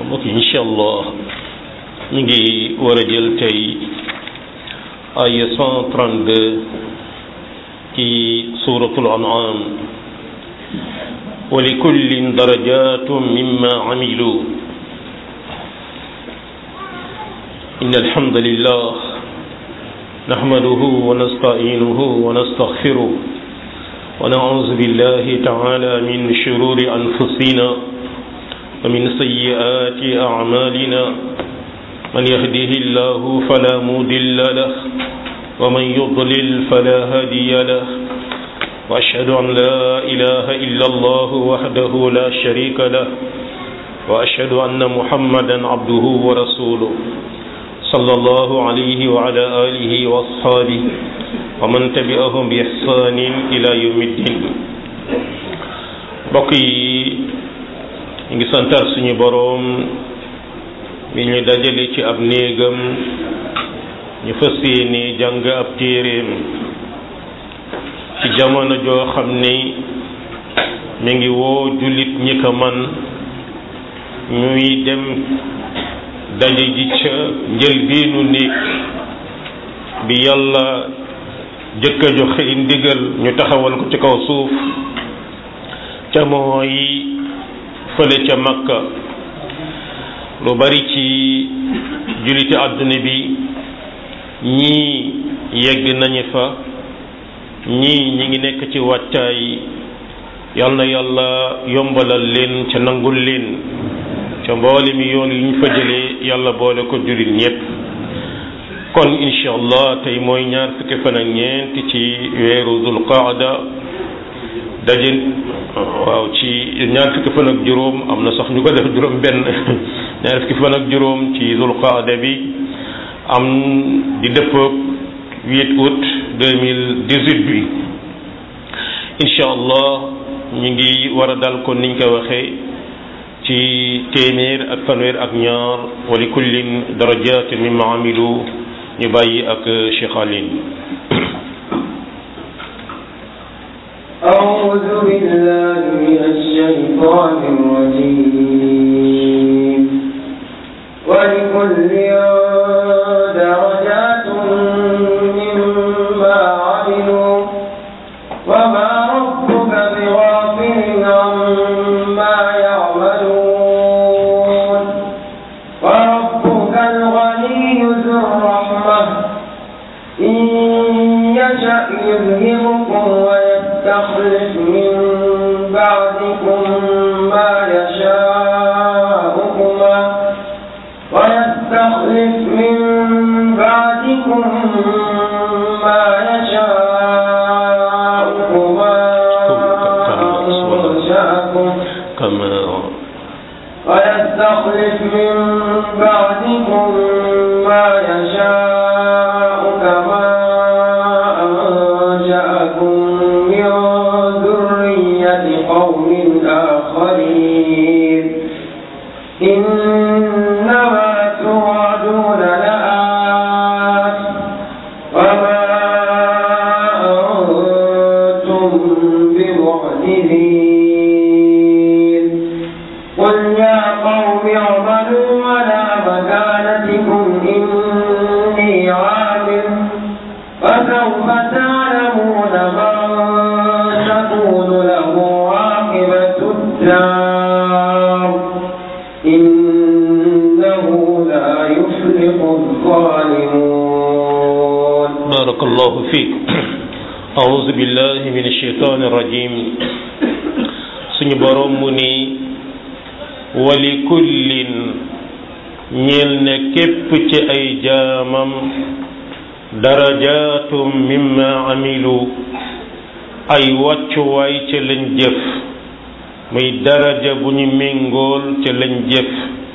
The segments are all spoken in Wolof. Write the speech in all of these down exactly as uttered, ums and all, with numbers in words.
mbokk yi incha allah ñu ngi war a jël tey ay cent trente-deux ci suratul an'am wa li kullin darajatun mimma amilu inna alhamdulillah nahmaduhu wa nasta'inuhu wa nastaghfiruh wa na'udhu billahi ta'ala min shururi anfusina wa min sayyiati a'malina man yahdihillahu fala mudilla lahu wa man yudlil fala hadiya lahu wa ashhadu an la ilaha illa Allah wahdahu la sharika lahu wa ashhadu anna Muhammadan abduhu wa rasuluhu sallallahu alayhi wa ala alihi wa ashabihi wa man tabi'ahum bi ihsanin ila yawmiddin. mbokk yi ñu ngi santaat suñu boroom mi ñu dajale ci ab néegam ñu fas yéene jàng ab téeréem ci jamono joo xam ne mi ngi woo jullit ñi ko man ñuy dem daje ji ca njëlbeenu néeg bi yàlla jëkk a joxe ndigal ñu taxawal ko ci kaw suuf ca mooy fële ca Makka. lu bari ci julliti àdduna bi ñii yegg nañu fa ñii ñi ngi nekk ci wàccaay yal na yàlla yombalal leen ca nangul leen ca mboole mi yoon yi ñu fa jëlee yàlla boole ko jullit ñépp. kon incha allah tey mooy ñaar fukki fan ak ñeent ci weeru dul qaada daje waaw ci ñaar fukki fan ak juróom am na sax ñu ko def juróom benn ñaar fukki fan ak juróom ci dul qaada bi am di dëppoog huit août deux mille dix-huit bi incha allah ñu ngi war a dal kon niñ ko waxee ci téeméer ak fanweer ak ñaar wa li kullin darajatin mimma amilu ñu bàyyi ak Cheikh Aline. أعوذ بالله من الشيطان الرجيم ولكل درجات مما عملوا وما ربك بغافل عما يعملون وربك الغني ذو الرحمة إن يشأ يذهبكم يستخلف من بعدكم ما يشاء كما ويستخلف من بعدكم ما يشاء كما أنشأكم كما ويستخلف من بعدكم ما يشاء كما قوم آخرين إنما توعدون لآت وما أنتم بمعجزين قل يا قوم اعملوا على مكانتكم إني عامل فسوف تعلمون من تكون له الدار إنه لا يفلح الظالمون. بارك الله فيك. أعوذ بالله من الشيطان الرجيم. suñu boroom mu ni wali kullin ñeel ne képp ci ay jaamam darajaatum mimma amilu ay wàccuwaay ca lañ jëf muy daraja bu ñu méngool ca lañ jëf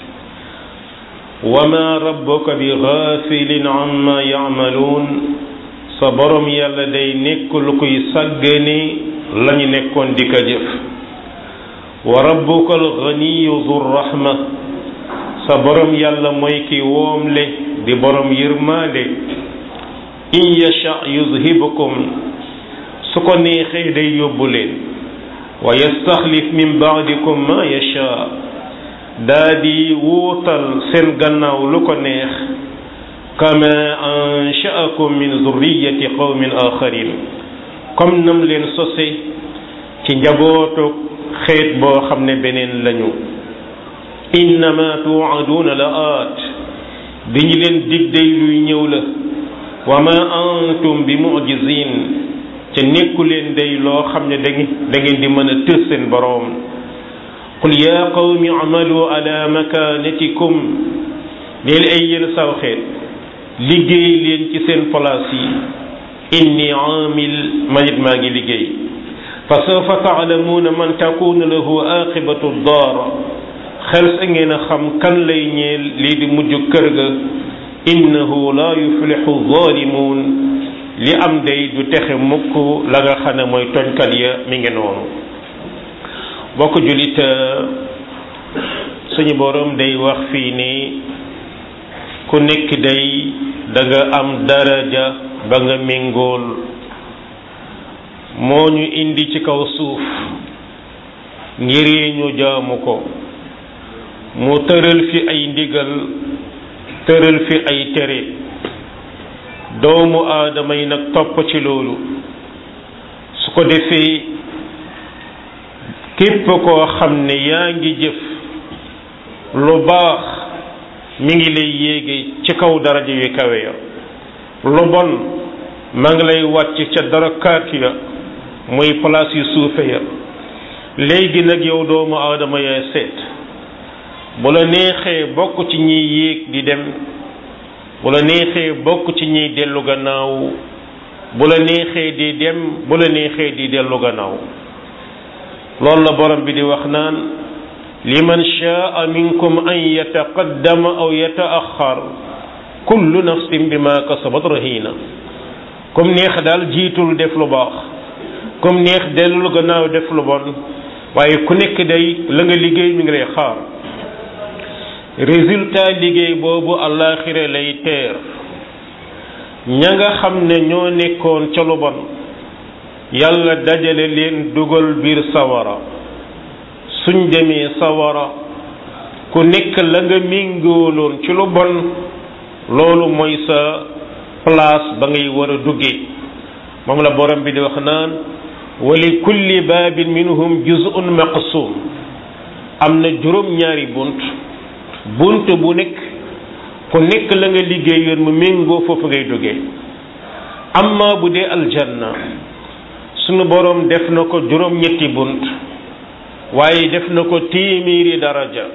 wa ma rabbuka bi ghafilin amma ya'malun sa borom yàlla day nekkul kuy sàggane lañu nekkoon di ko jëf wa rabbuka al-ghaniyyu dhu rahma sa borom yàlla mooy ki woomle di borom yërmaande in yasha yuzhibukum su ko neexee day yóbbu leen wa yastaxlif min baadikum ma yasha daa di wuutal seen gannaaw lu ko neex kama ansha'akum min zurriyati qawmin akharin comme nam leen sose ci njabootu xeet boo xam ne beneen lañu innama tu'aduna la aat bi ñu leen dig day luy ñëw la wa ma antum bi mu'jizin ca nekku leen day loo xam ne da ngeen di mën a tës seen boroom qul ya qawmi amalu ala makanatikum leen ay yéen saw xeet liggéey leen ci seen place yi inni aamil manit maa ngi liggéey fa sawfa ta'lamuuna man takunu lahu aqibatu daar xel sa ngeen a xam kan lay ñeel lii di mujj kër ga innahu la yuflihu zalimun li am day du texe mukk la nga xam ne mooy toñkat ya mi ngi noonu bokk julit suñu borom day wax fii ni ku nekk day da nga am daraja ba nga méngool moo ñu indi ci kaw suuf ngir ñu jaamu ko mu tëral fi ay ndigal tëral fi ay tere doomu aadama yi nag topp ci loolu su ko defee képp koo xam ne yaa ngi jëf lu baax mi ngi lay yéege ci kaw daraja yu kawe ya lu bon maa ngi lay wàcc ca darakaat ya muy place yu suufe ya léegi nag yow doomu aadama yaay seet bu la neexee bokk ci ñiy yéeg di dem bu la neexee bokk ci ñiy dellu gannaaw bu la neexee di dem bu la neexee di dellu gannaaw loolu la borom bi di wax naan liman shaa minkum an yataqaddama aw yataaxar kullu nafsin bima kasabat rahina comme neex daal jiitul def lu baax comme neex dellu gannaaw def lu bon waaye ku nekk day la nga liggéey mi ngi lay xaar résultat liggéey boobu àllaaxira lay teer ña nga xam ne ñoo nekkoon ca lu bon yàlla dajale leen dugal biir sawara suñ demee sawara ku nekk la nga méngooloon ci lu bon loolu mooy sa place ba ngay war a duggee moom la borom bi di wax naan wa li kulli baabin minhum juz'un maqsum am na juróom ñaari bunt bunt bu nekk ku nekk la nga liggéeyoon mu méngoo foofu ngay duggee amma bu dee aljanna sunu borom def na ko juróom ñetti bunt waaye def na ko téeméeri daraja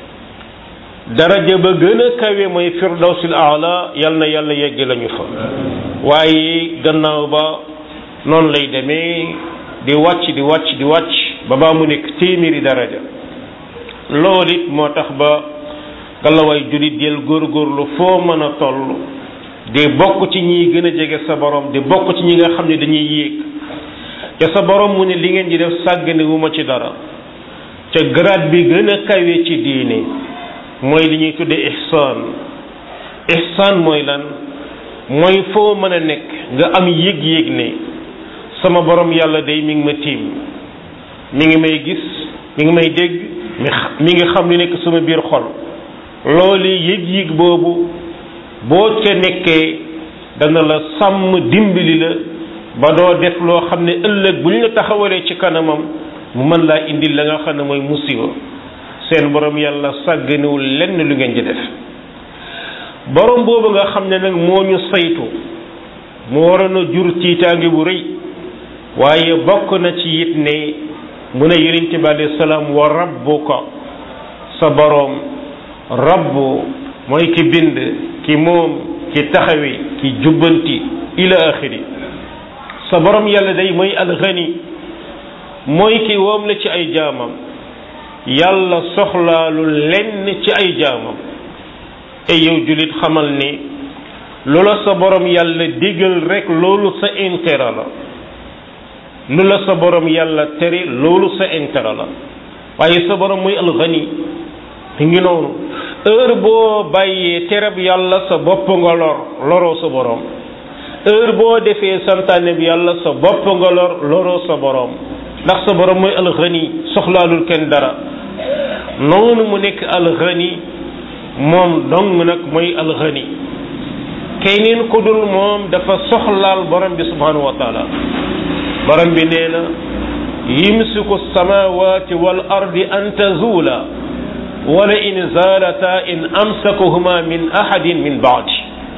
daraja ba gën a kawe mooy firdawsil aala yal na yàlla yegg lañu fa waaye gannaaw ba noonu lay demee di wàcc di wàcc di wàcc ba baa mu nekk téeméeri daraja loolu it moo tax ba galawaay julit del góorgóorlu foo mën a toll di bokk ci ñi gën a jege sa borom di bokk ci ñi nga xam ne dañuy yéeg te sa borom mu ne li ngeen di def sàggane wu ma ci dara te grade bi gën a kawe ci diine mooy li ñuy tudde ihsaan ihsaan mooy lan mooy foo mën a nekk nga am yëg-yëg ne sama borom yàlla day mi ngi ma tiim mi ngi may gis mi ngi may dégg mi ngi xam li nekk sama biir xol loolu yëg-yëg boobu boo ca nekkee dana la sàmm dimbali la ba doo def loo xam ne ëllëg bu ñu la taxawalee ci kanamam mu mën laa indil la nga xam ne mooy musiba seen borom yàlla sàgganewul lenn lu ngeen di def borom boobu nga xam ne nag moo ñu saytu mu waroon a jur tiitaange bu rëy waaye bokk na ci it ne mu ne yonent bi alayhi salaam wa rabbuka sa borom rabbu mooy ki bind ki moom ki taxawi ki jubbanti ila axiri sa borom yàlla day mooy alxani mooy ki woom la ci ay jaamam yàlla soxlaalu lenn ci ay jaamam e yow julit xamal ni lu la sa borom yàlla digal rek loolu sa intérêt la lu la sa borom yàlla tere loolu sa intérêt la waaye sa borom muy alxani ngi noonu heure boo bàyyee tereb yàlla sa bopp nga lor loroo sa borom heure boo defee santaane bi yàlla sa bopp nga lor loroo sa borom ndax sa borom mooy alxani soxlaalul kenn dara noonu mu nekk alxani moom dong nag mooy alxani keneen ku dul moom dafa soxlaal borom bi subhanahu wa taala borom bi nee na yimsiku samawati wal ardi an tazula wala in zalata in amsakuhuma min ahadin min baadi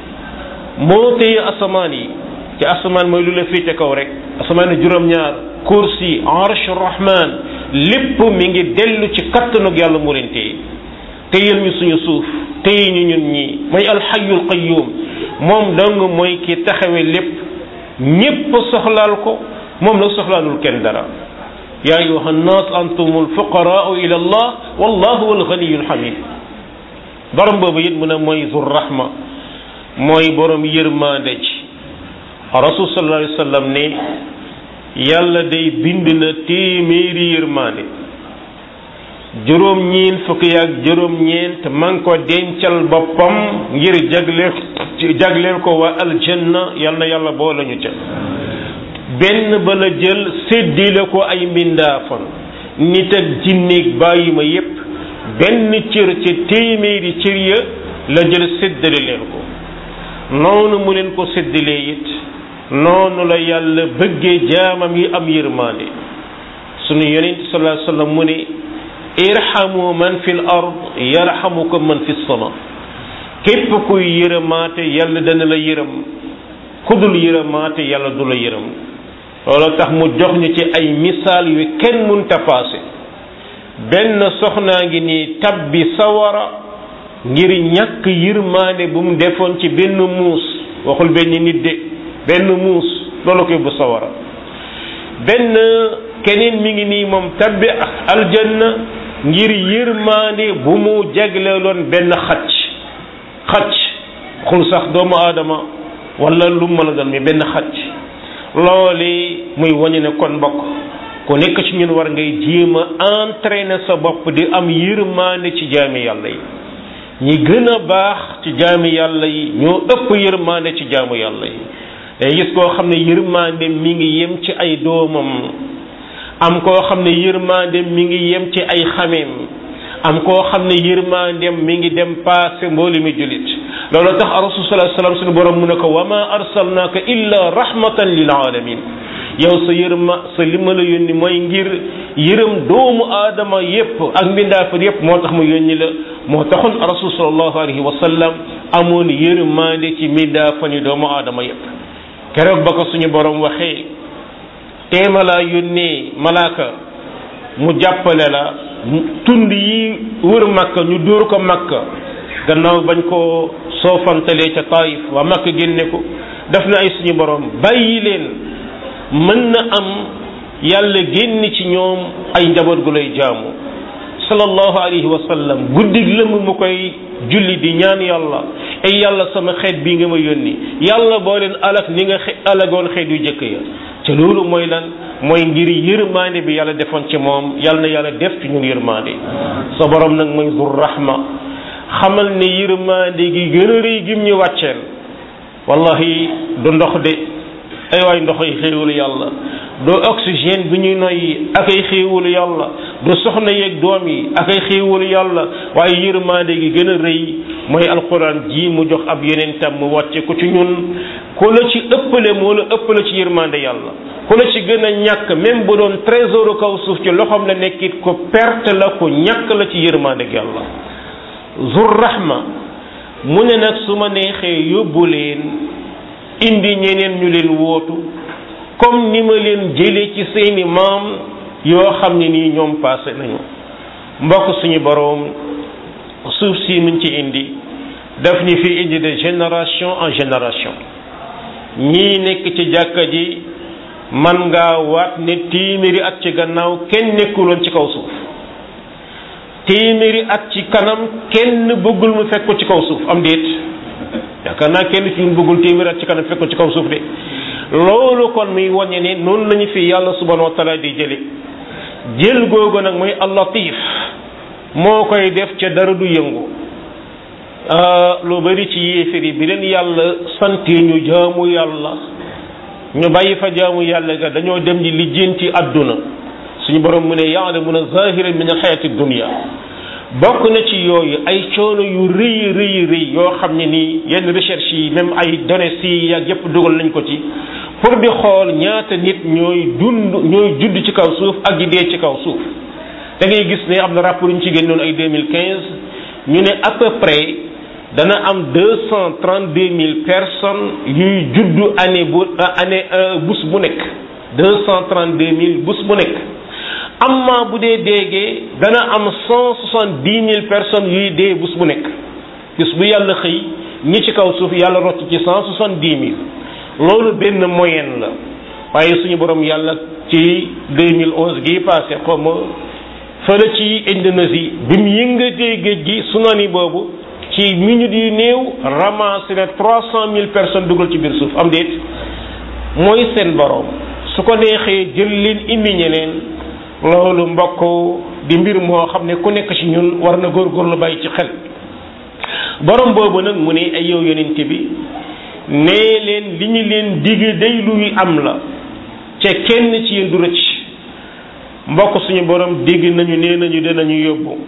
moo téye asamaan yi ci asamaan mooy lu la féete kaw rek asamaan yi juróom-ñaar kursi arsh rahman lépp mi ngi dellu ci kattanug yàlla mu leen téye téyel ñu suñu suuf téye ñu ñun ñii mooy alxayyul qayyum moom dong mooy ki taxawe lépp ñépp soxlaal ko moom la soxlaalul kenn dara yaa ayuha nnaas antumul fuqaraau ila allah wallahu huwal ganiyyul hamid borom boobu it mu ne mooy zur rahma mooy borom yërmande ci rasul sallallahu alayhi wa sallam ne yàlla day bind na téeméeri yërmande juróom ñeen fukki ak juróom ñeent man ko dencal boppam ngir jagleel jagleel ko waa aljanna yal na yàlla boole ñu ca benn ba la jël séddile ko ay mbindaafan nit ak jinneeg bàyyi ma yépp benn cër ca téeméeri cër ya la jël séddale leen ko noonu mu leen ko séddalee it noonu la yàlla bëggee jaamam yi am yërmande sunu yonent sallallahu alayhi wasallam mu ne irhamu man fil ard yarhamukum man fis sama képp kuy yërëmaate yàlla dana la yërëm ku dul yërëmaate yàlla du la yërëm loolu tax mu jox ñu ci ay misaal yu kenn mënta paase benn soxnaa ngi nii tabbi sawara ngir ñàkk yërmaande bu mu defoon ci benn muus waxul benn nit de benn muus loolu koy bu sawara benn keneen mi ngi nii moom tabbi aljanna ngir yërmaande bu mu jagleeloon benn xacc xacc xul sax doomu aadama wala lu mën a doon mi benn xacc loolu muy wañu ne kon mbokk ku nekk ci ñun war ngay jéem a entraîner sa bopp di am yërmaande ci jaami yàlla yi ñi gën a baax ci jaami yàlla yi ñoo ëpp yërmaande ci jaamu yàlla yi day gis koo xam ne yërmaande mi ngi yem ci ay doomam am koo xam ne yërmaandeem mi ngi yem ci ay xameem am koo xam ne yërmaandeem mi ngi dem paase mbooli mi julit loolu tax rasul sallallahu alayhi wasallam suñu borom mu ne ko wa ma arsalnaaka illa rahmatan lil alamin yow sa yërma sa li ma la yónni mooy ngir yërëm doomu aadama yépp ak mbindaafar yépp moo tax mu yónni la moo taxoon rasul sallallahu alayhi wasallam amoon yërmaande ci mbindaafar yi doomu aadama yépp keroog ba ko suñu borom waxee teema laa yónnee malaaka mu jàppale la tund yi wër makka ñu dóor ko makka gannaaw bañ ko soofantalee ca taif waa makka génne ko def na ay suñu borom bàyyi leen mën na am yàlla génn ci ñoom ay njaboot gu lay jaamu sallallahu alayhi wa sallam guddi lëmm mu koy julli di ñaan yàlla ay yàlla sama xeet bii nga ma yónni yàlla boo leen alak ni nga alagoon xeet yu jëkk ya te loolu mooy lan mooy ngir yërmaande bi yàlla defoon ci moom yàlla na yàlla def ci ñun yërmaande sa borom nag mooy zur rahma xamal ne yërmaande gi gën a rëy gim ñu wàcceel wallahi du ndox de ay waay ndox ay xéewalu yàlla doo oxygène bi ñuy noyyi ak ay xéewalu yàlla du soxna yeeg doom yi ak ay xéewalu yàlla waaye yërmaande gi gën a rëy mooy alquran ji mu jox ab yonentam mu wàcce ko ci ñun ku la ci ëppale moo la ëppale ci yërmaande yàlla ku la ci gën a ñàkk même bu doon trésor kaw suuf ci loxoom la nekkit ko perte la ko ñàkk la ci yërmaande yàlla zur rahma mu ne nag su ma neexee yóbbu leen indi ñeneen ñu leen wootu comme ni ma leen jëlee ci seeni maam yoo xam ne nii ñoom passé nañu mbokk suñu boroom suuf si muñ ci indi daf ñu fi indi de génération en génération ñii nekk ci jàkka ji man ngaa waat ne téeméeri at ci gannaaw kenn nekkuloon ci kaw suuf téeméeri at ci kanam kenn bëggul mu fekk ko ci kaw suuf am déet yaakaar naa kenn ci ñun bëggul téeméeri at ci kanam fekk ko ci kaw suuf de loolu kon muy wàññi ne noonu lañu fi yàlla subhanahu wa taala di jële jël googu nag mooy al-latif moo koy def ca dara du yëngu lu bari ci yéefar yi bi leen yàlla sant ñu jaamu yàlla ñu bàyyi fa jaamu yàlla ga dañoo dem di lijjanti adduna suñu borom mu ne ya'lamuna zahiran min al-hayati dunya bokk na ci yooyu ay coono yu rëy rëy rëy yoo xam ne nii yenn recherche yi même ay données si ak yëpp dugal nañ ko ci pour di xool ñaata nit ñooy dund ñooy judd ci kaw suuf ak di dee ci kaw suuf da ngay gis ne am na rapport yu ñu ci génnoon ay deux mille quinze ñu ne à peu près dana am deux cent trente deux mille personnes yuy juddu année bu année bus bu nekk deux cent trente deux mille bus bu nekk amma bu dee déegee dana am cent soixante dix mille personnes yuy dee bus bu nekk bis bu yàlla xëy ñi ci kaw suuf yàlla rocc ci cent soixante dix mille loolu benn moyenne la waaye suñu borom yàlla ci deux mille onze gii passé xaw ma fële ci Indonésie bi mu yëngatee géej gi tsunami boobu ci minute yu néew ramassé na trois cent mille personnes dugal ci biir suuf am déet mooy seen borom su ko neexee jël leen indi ñeneen loolu mbokk di mbir moo xam ne ku nekk ci ñun war na góorgóorlu bàyyi ci xel borom boobu nag mu ne ay yow yonent bi nee leen li ñu leen digg day luy am la ca kenn ci yéen du rëcc mbokk suñu borom digg nañu nee nañu danañu yóbbu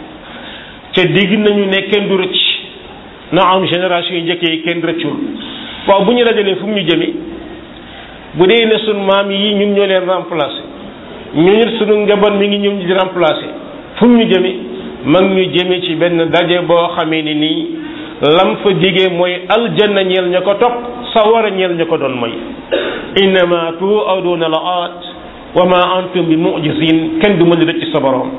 ca digg nañu ne kenn du rëcc na am génération yi njëkk yi kenn rëccul waaw bu ñu dajalee fu mu ñu jëme bu dee ne sunu maam yi ñun ñoo leen remplacer ñu nit sunu njaboot mi ngi ñëw ñu di remplacer fu mu ñu jëme mag ñu jëme ci benn daje boo xamee ni nii lam fa digee mooy aljanna ñeel ña ko topp sawara ñeel ña ko doon mooy innama tu'aduna la'at wa ma antum bi mu'jizin kenn du mën rëcc sa borom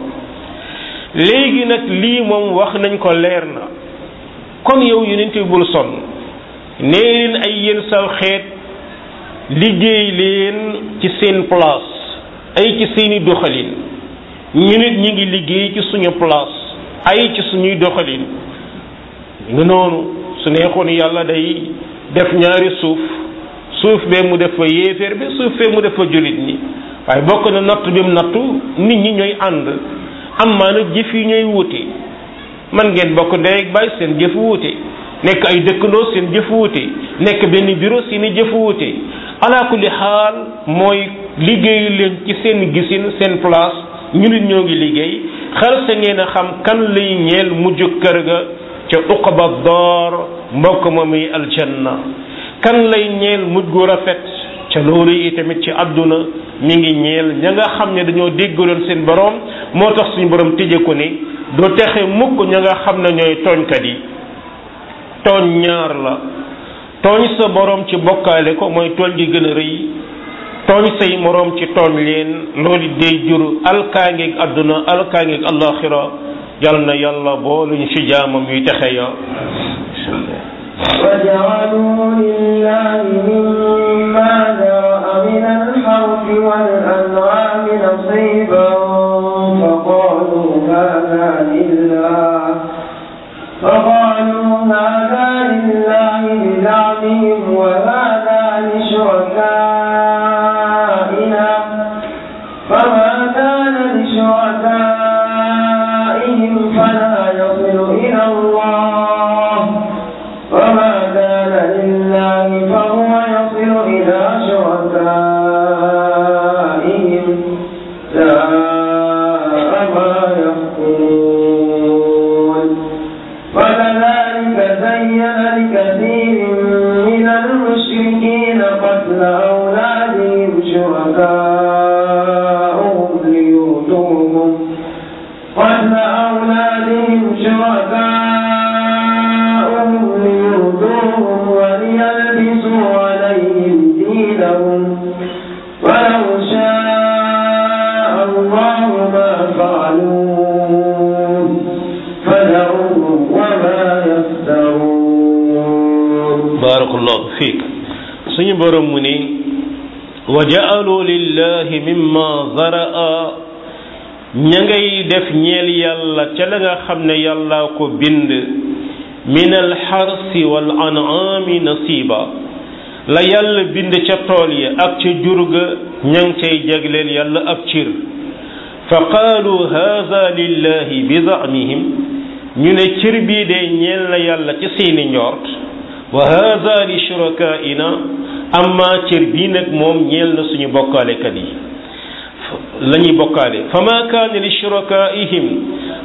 léegi nag lii moom wax nañ ko leer na kon yow yonent bi bul sonn nee leen ay yéen saw xeet liggéey leen ci seen place ay ci seeni doxalin ñu nit ñi ngi liggéey ci suñu place ay ci suñuy doxalin nga noonu su neexoon yàlla day def ñaari suuf suuf bee mu def fa yéeféer bi suuf fee mu def fa jullit ñi waaye bokk na natt bi mu nattu nit ñi ñooy ànd am maana jëf yi ñooy wuute man ngeen bokk ndey ak baay seen jëf wuute nekk ay dëkkandoo seen jëf wuute nekk benn bureau seeni jëf wuute ala kulli xaal mooy liggéeyu leen ci seen gisin seen place ñu nit ñoo ngi liggéey xel sa ngeen a xam kan lay ñeel mujj kër ga ca uqba door mbokk ma muy aljanna kan lay ñeel mujj gu rafet ca loolu yi tamit ci àdduna mi ngi ñeel ña nga xam ne dañoo déggaloon seen borom moo tax suñu borom tëje ko ni doo texe mukk ña nga xam ne ñooy tooñkat yi tooñ ñaar la tooñ sa borom ci bokkaale ko mooy tooñ gi gën a rëy tooñ say moroom ci tooñ leen loolu day jur alkaangeeg àdduna alkaangeeg alaxira yal na yàlla booluñ ci jaamam yuy texe ya وجعلوا لله مما ذرأ من الحرث والأنعام نصيبا فقالوا هذا لله فقالوا هذا لله بزعمهم وهذا لشركائنا فما كان لشركائهم فلا يصل إلى الله وما كان لله فهو يصل إلى شركائهم ساء ما يحكمون وكذلك زين لكثير من المشركين قتل أولادهم شركاءهم ليردوهم قتل أولادهم شركاءهم ليردوهم وليلبسوا عليهم دينهم ولو شاء الله ما فعلوه فذرهم وما يفترون بارك الله فيك suñu borom mu ni wa ja'alu lillahi mimma zara'a ña ngay def ñeel yàlla ca la nga xam ne yàlla ko bind min alxarsi wal an'ami nasiba la yàlla bind ca tool ya ak ca jur ga ña ngi cay jagleel yàlla ab cir fa qaalu haza lillahi bi zamihim ñu ne cir bii de ñeel na yàlla ci seeni njort wa haza li shurakaina amma cir bii nag moom ñeel na suñu bokkaalekat yi la ñuy bokkaale fa ma kaana li shurakaihim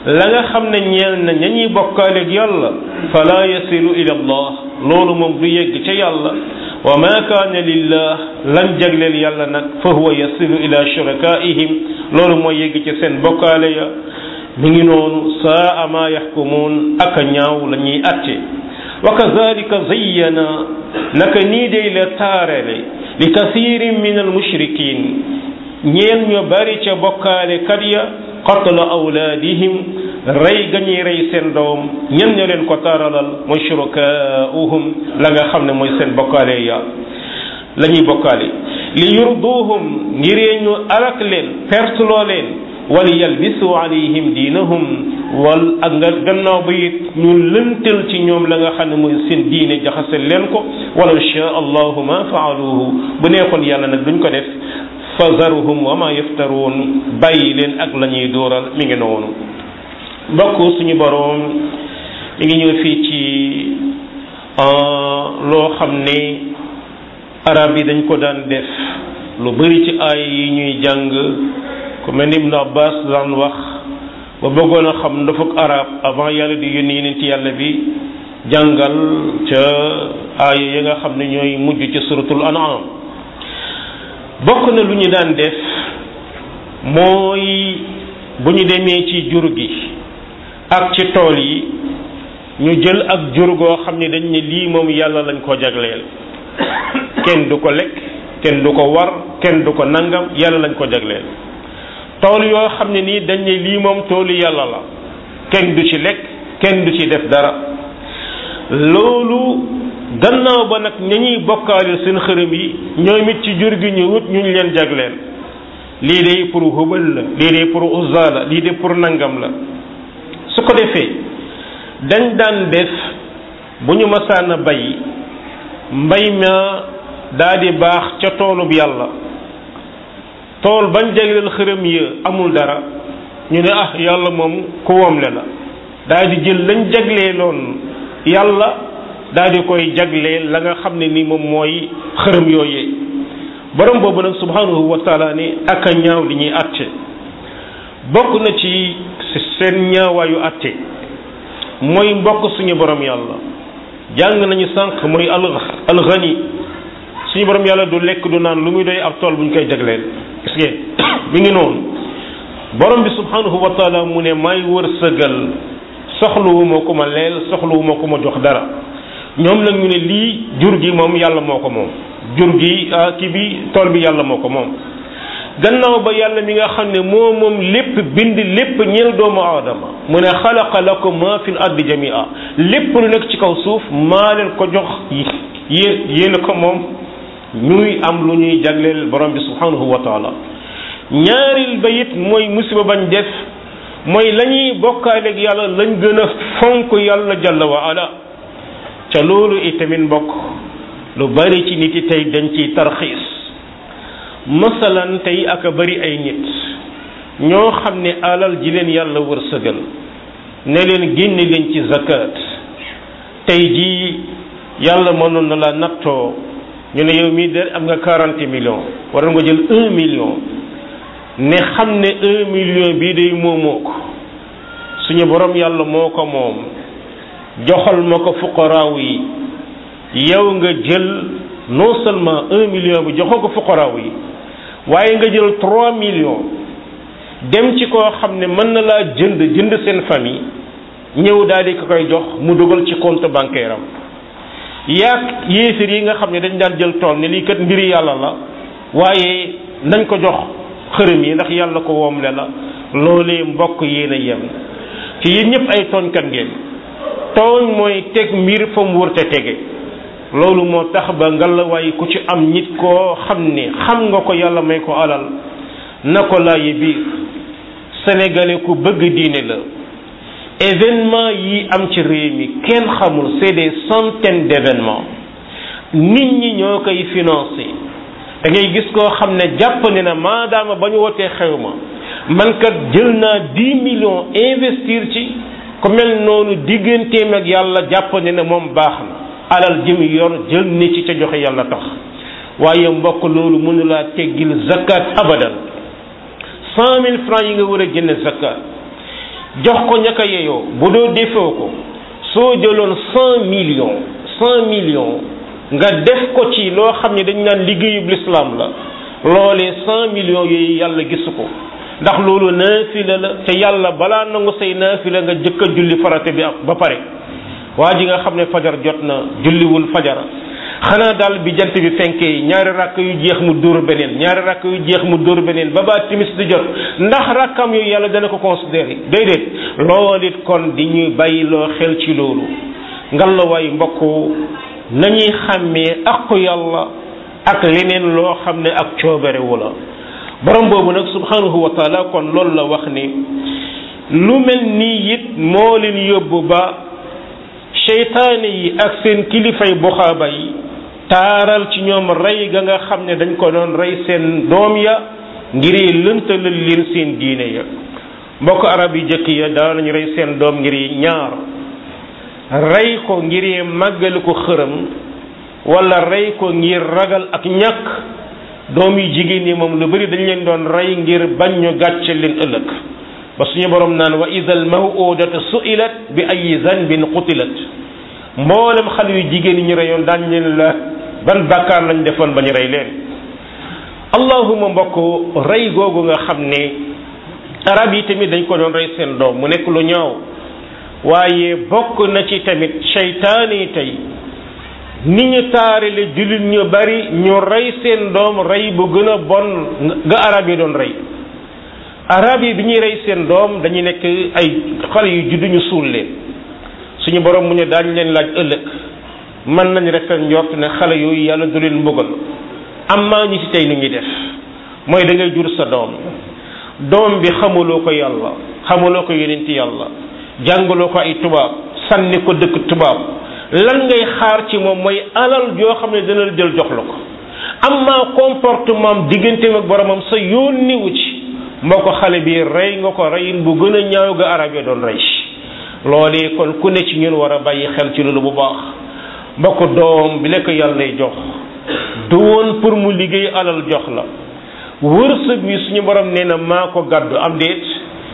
la nga xam ne ñeel na ña ñuy bokkaaleeg yàlla fala yasilu ila allah loolu moom du yegg ca yàlla wa ma kaana lillah lan jagleel yàlla nag fa huwa yasilu ila shurakaihim loolu mooy yegg ci seen bokkaale ya mi ngi noonu saa ma yaxkumuun ak a ñaaw la ñuy atte wa kazalika zayyana naka nii day la taarale li kathirin min al mushrikin ñeen ñu bari ca bokkaale kat ya qatla awlaadihim rey ga ñuy rey seen doom ñen ña leen ko taaralal mooy shurakaa'uhum la nga xam ne mooy seen bokkaale ya la ñuy bokkaale li yurduhum ngiree ñu alak leen perteloo leen wali yalbisu alayhim diinahum wal ak nga gannaaw ba it ñu lëntal ci ñoom la nga xam ne mooy seen diine jaxase leen ko walaw shaa allahu ma faaluhu bu neexoon yàlla nag duñ ko def fazaruhum wa ma yaftaruun bàyyi leen ak la ñuy dóoral mi ngi noonu mbokk suñu boroom mi ngi ñëw fii ci loo xam ne arab yi dañ ko daan def lu bari ci ay yi ñuy jàng ku mel ni Ibn Abbas daan wax ba bëggoon a xam ndafuk arab avant yàlla di yónni yeneen ci yàlla bi jàngal ca aaya yi nga xam ne ñooy mujj ci suratul an'am bokk na lu ñu daan def mooy bu ñu demee ci jur gi ak ci tool yi ñu jël ak jur goo xam ne dañ ne lii moom yàlla lañ ko jagleel kenn du ko lekk kenn du ko war kenn du ko nangam yàlla lañ ko jagleel tool yoo xam ne nii dañ ne lii moom toolu yàlla la kenn du ci lekk kenn du ci def dara loolu gannaaw ba nag ña ñuy bokkaale seen xërëm yi ñoom it ci jur gi ñu wut ñu leen jagleel lii de pour Hubal la lii de pour Uzza la lii de pour nangam la su ko defee dañ daan def bu ñu masaan a bay mbay ma daa di baax ca toolub yàlla tool bañ jagleel xërëm yi amul dara ñu ne ah yàlla moom ku woomle la daa di jël lañ jagleeloon yàlla daa di koy jagleel la nga xam ne ni moom mooy xërëm yooyee borom boobu nag subhanahu wa taala ni ak a ñaaw li ñuy atte bokk na ci seen ñaawaayu atte mooy mbokk suñu borom yàlla jàng nañu sànq mooy al alxani suñu borom yàlla du lekk du naan lu muy doy ab tool bu ñu koy jagleel gis ngeen mi ngi noonu borom bi subhanahu wa taala mu ne may wërsëgal soxluwuma ko ma leel soxluwuma ko ma jox dara ñoom nag ñu ne lii jur gi moom yàlla moo ko moom jur gi kii bi tool bi yàlla moo ko moom gannaaw ba yàlla mi nga xam ne moo moom lépp bind lépp ñeel doomu aadama mu ne xalaqa lakum ma fil ardi jamia lépp lu nekk ci kaw suuf maa leen ko jox yéen yéen ko moom ñuy am lu ñuy jagleel borom bi subhanahu wa taala ñaaril ba it mooy musiba bañ def mooy la ñuy bokkaaleeg yàlla lañ gën a fonk yàlla jalla wa ala ca loolu itamit mbokk lu bari ci nit yi tey dañ ciy tarxiis masalan tey ak a bari ay nit ñoo xam ne alal ji leen yàlla wërsëgal ne leen génne leen ci zakat tey jii yàlla mënoon na la nattoo ñu ne yow mii de am nga quarante millions waroon nga jël un million ne xam ne un million bii day moomoo ko suñu borom yàlla moo ko moom joxal ma ko fuqaraaw yi yow nga jël non seulement un million bi joxoo ko fuqaraaw yi waaye nga jël trois millions dem ci koo xam ne mën na laa jënd jënd seen famille ñëw daal di ko koy jox mu dugal ci compte bancaire am yaag yéefir yi nga xam ne dañ daan jël tool ne lii kat mbiri yàlla la waaye nañ ko jox xërëm yi ndax yàlla ko woomle la loolee mbokk yéen a yem ci yéen ñëpp ay tooñkat ngeen tooñ mooy teg mbir fa mu wërte tege loolu moo tax ba ngalawaay ku ci am nit koo xam ne xam nga ko yàlla may ko alal na ko laayi biir sénégalais ku bëgg diine la événement yi am ci réew mi kenn xamul c'est des centaines d'événements nit ñi ñoo koy financé da ngay gis koo xam ne jàpp ne na maadaama ba ñu wootee xew ma man kat jël naa dix millions investir ci ku mel noonu digganteem ak yàlla jàpp ne na moom baax na alal jëm yor jël ni ci ca joxe yàlla tax waaye mbokk loolu mënu laa teggil zakat abadan cent mille francs yi nga war a génne zakat jox ko ñaka yeyoo bu doo defoo ko soo jëloon cent millions cent millions nga def ko ci loo xam ne dañ naan liggéeyub l'islam la loolee cent millions yooyu yàlla gisu ko ndax loolu naafila la te yàlla balaa nangu say naafila nga jëkk a julli farate bi ba pare waa ji nga xam ne fajar jot na julliwul fajara xanaa daal bi jant bi fenkee ñaari rakk yu jeex mu dóor beneen ñaari rakk yu jeex mu dóor beneen ba ba timis di jot ndax rakkam yooyu yàlla dana ko considéré déedéet loolu it kon di ñuy bàyyiloo xel ci loolu ngallaawaay mbokk nañuy xàmmee aqu yàlla ak leneen loo xam ne ak coobarewu la borom boobu nag subhanahu wa taala kon loolu la wax ni lu mel nii it moo leen yóbbu ba seytaane yi ak seen kilifay buxaaba yi taaral ci ñoom rey ga nga xam ne dañ ko doon rey seen doom ya ngir lëntalal leen seen diine ya mbokk arab yi jëkk ya daa nañu rey seen doom ngir ñaar rey ko ngir màggal ko xërëm wala rey ko ngir ragal ak ñàkk doom yu jigéen ñi moom lu bari dañ leen doon rey ngir bañ ñu gàcce leen ëllëg ba suñu borom naan wa idal mawudatu su'ilat bi ay zanbin qutilat mboolem xale yu jigéen ñi ñu reyoon daañ leen la ban bàkkaar lañ defoon ba ñu rey leen allahuma mbokk rey googu nga xam ne arab yi tamit dañ ko doon rey seen doom mu nekk lu ñaaw waaye bokk na ci tamit seytaane yi tey ni ñu taarale jullit ñu bari ñu rey seen doom rey bu gën a bon nga arab yi doon rey arab yi bi ñuy rey seen doom dañuy nekk ay xale yu juddu ñu suul leen suñu borom mu ne daañu leen laaj ëllëg mën nañ rafet njort ne xale yooyu yàlla du leen mbugal amma ñi ci tey ni ñuy def mooy da ngay jur sa doom doom bi xamuloo ko yàlla xamuloo ko yonenti yàlla jàngaloo ko ay tubaab sànni ko dëkk tubaab lan ngay xaar ci moom mooy alal joo xam ne dana la jël jox la ko amma comportement digganteem ak boromam sa yónniwu ci moo ko xale bi rey nga ko reyin bu gën a ñaaw ga arab yi doon rey loolee kon ku ne ci ñun war a bàyyi xel ci loolu bu baax mbokk doom bi la ko yàlla lay jox du woon pour mu liggéey alal jox la wërsëg bi suñu borom nee na maa ko gàddu am déet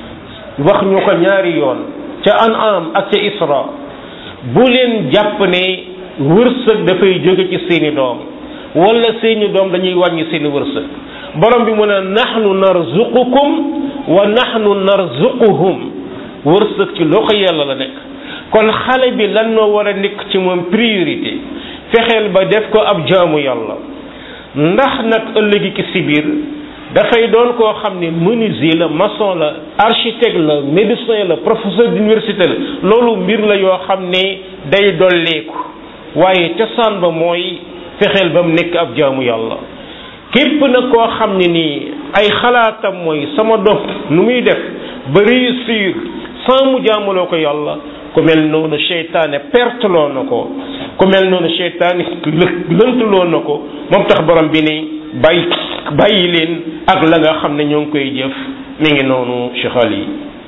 wax ñu ko ñaari yoon ca An'am ak ca Isra bu leen jàpp ne wërsëg dafay jóge ci seeni doom wala seeni doom dañuy wàññi seeni wërsëg borom bi mu ne nahnu narzuqukum wa nahnu narzuquhum wërsëg ci loxo yàlla la nekk kon xale bi lan noo war a nekk ci moom priorité fexeel ba def ko ab jaamu yàlla ndax nag ëllëgi ki si biir dafay doon koo xam ne menuisier la maçon la architecte la médecin la professeur d'université la loolu mbir la yoo xam ne day dolleeku waaye cosaan ba mooy fexeel ba mu nekk ab jaamu yàlla képp nag koo xam ne nii ay xalaatam mooy sama doom nu muy def ba réussir sans mu jaamuloo ko yàlla ku mel noonu seytaane perteloo na ko ku mel noonu seytaane lëntuloo na ko moom tax borom bi ni bàyyi bàyyi leen ak la nga xam ne ñoo ngi koy jëf mi ngi noonu Cheikh Ali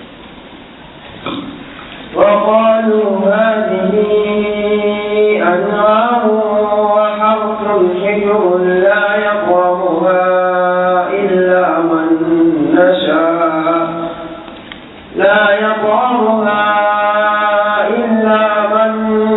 وقالوا هذه أنعام وحرث حجر لا يقربها إلا من نشاء لا يقربها إلا من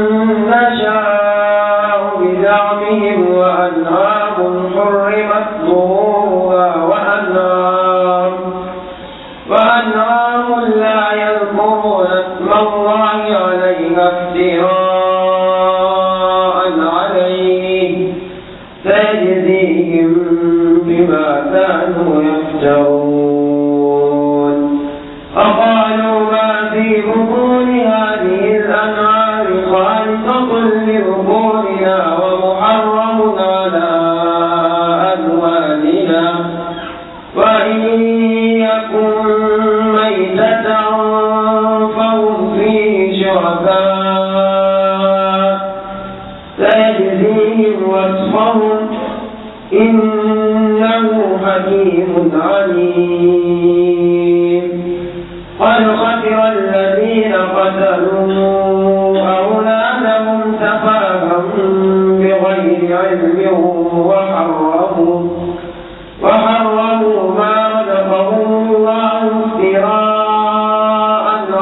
نشاء بزعمهم وأنعام حرمت ظهورها وأنعام وأنعام لا يذكرون اسم الله عليها افتراء عليه سيجزيهم بما كانوا يفترون وقالوا ما في بطون هذه الأنعام خالصة لذكورنا ومحرم على أزواجنا وإن يكن ميتة فهم فيه شركاء سيجزيهم وصفهم إنه حكيم عليم قد خسر الذين قتلوا أولادهم سفاها بغير علم وحرموا وحرموا ما رزقهم الله افتراء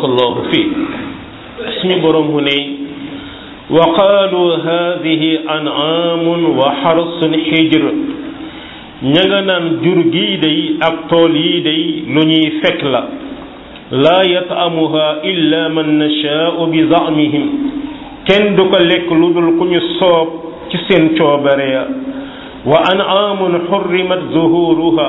barakallahu fi suñu borom mu ne wa qaalu haadihi an'aamun wa harsun hijr ña nga naan jur gii day ak tool yii day lu ñuy fekk la laa yat'amuha illa man nashaa'u bi za'mihim kenn du ko lekk lu dul ku ñu soob ci seen coobare ya wa an'aamun hurrimat zuhuruha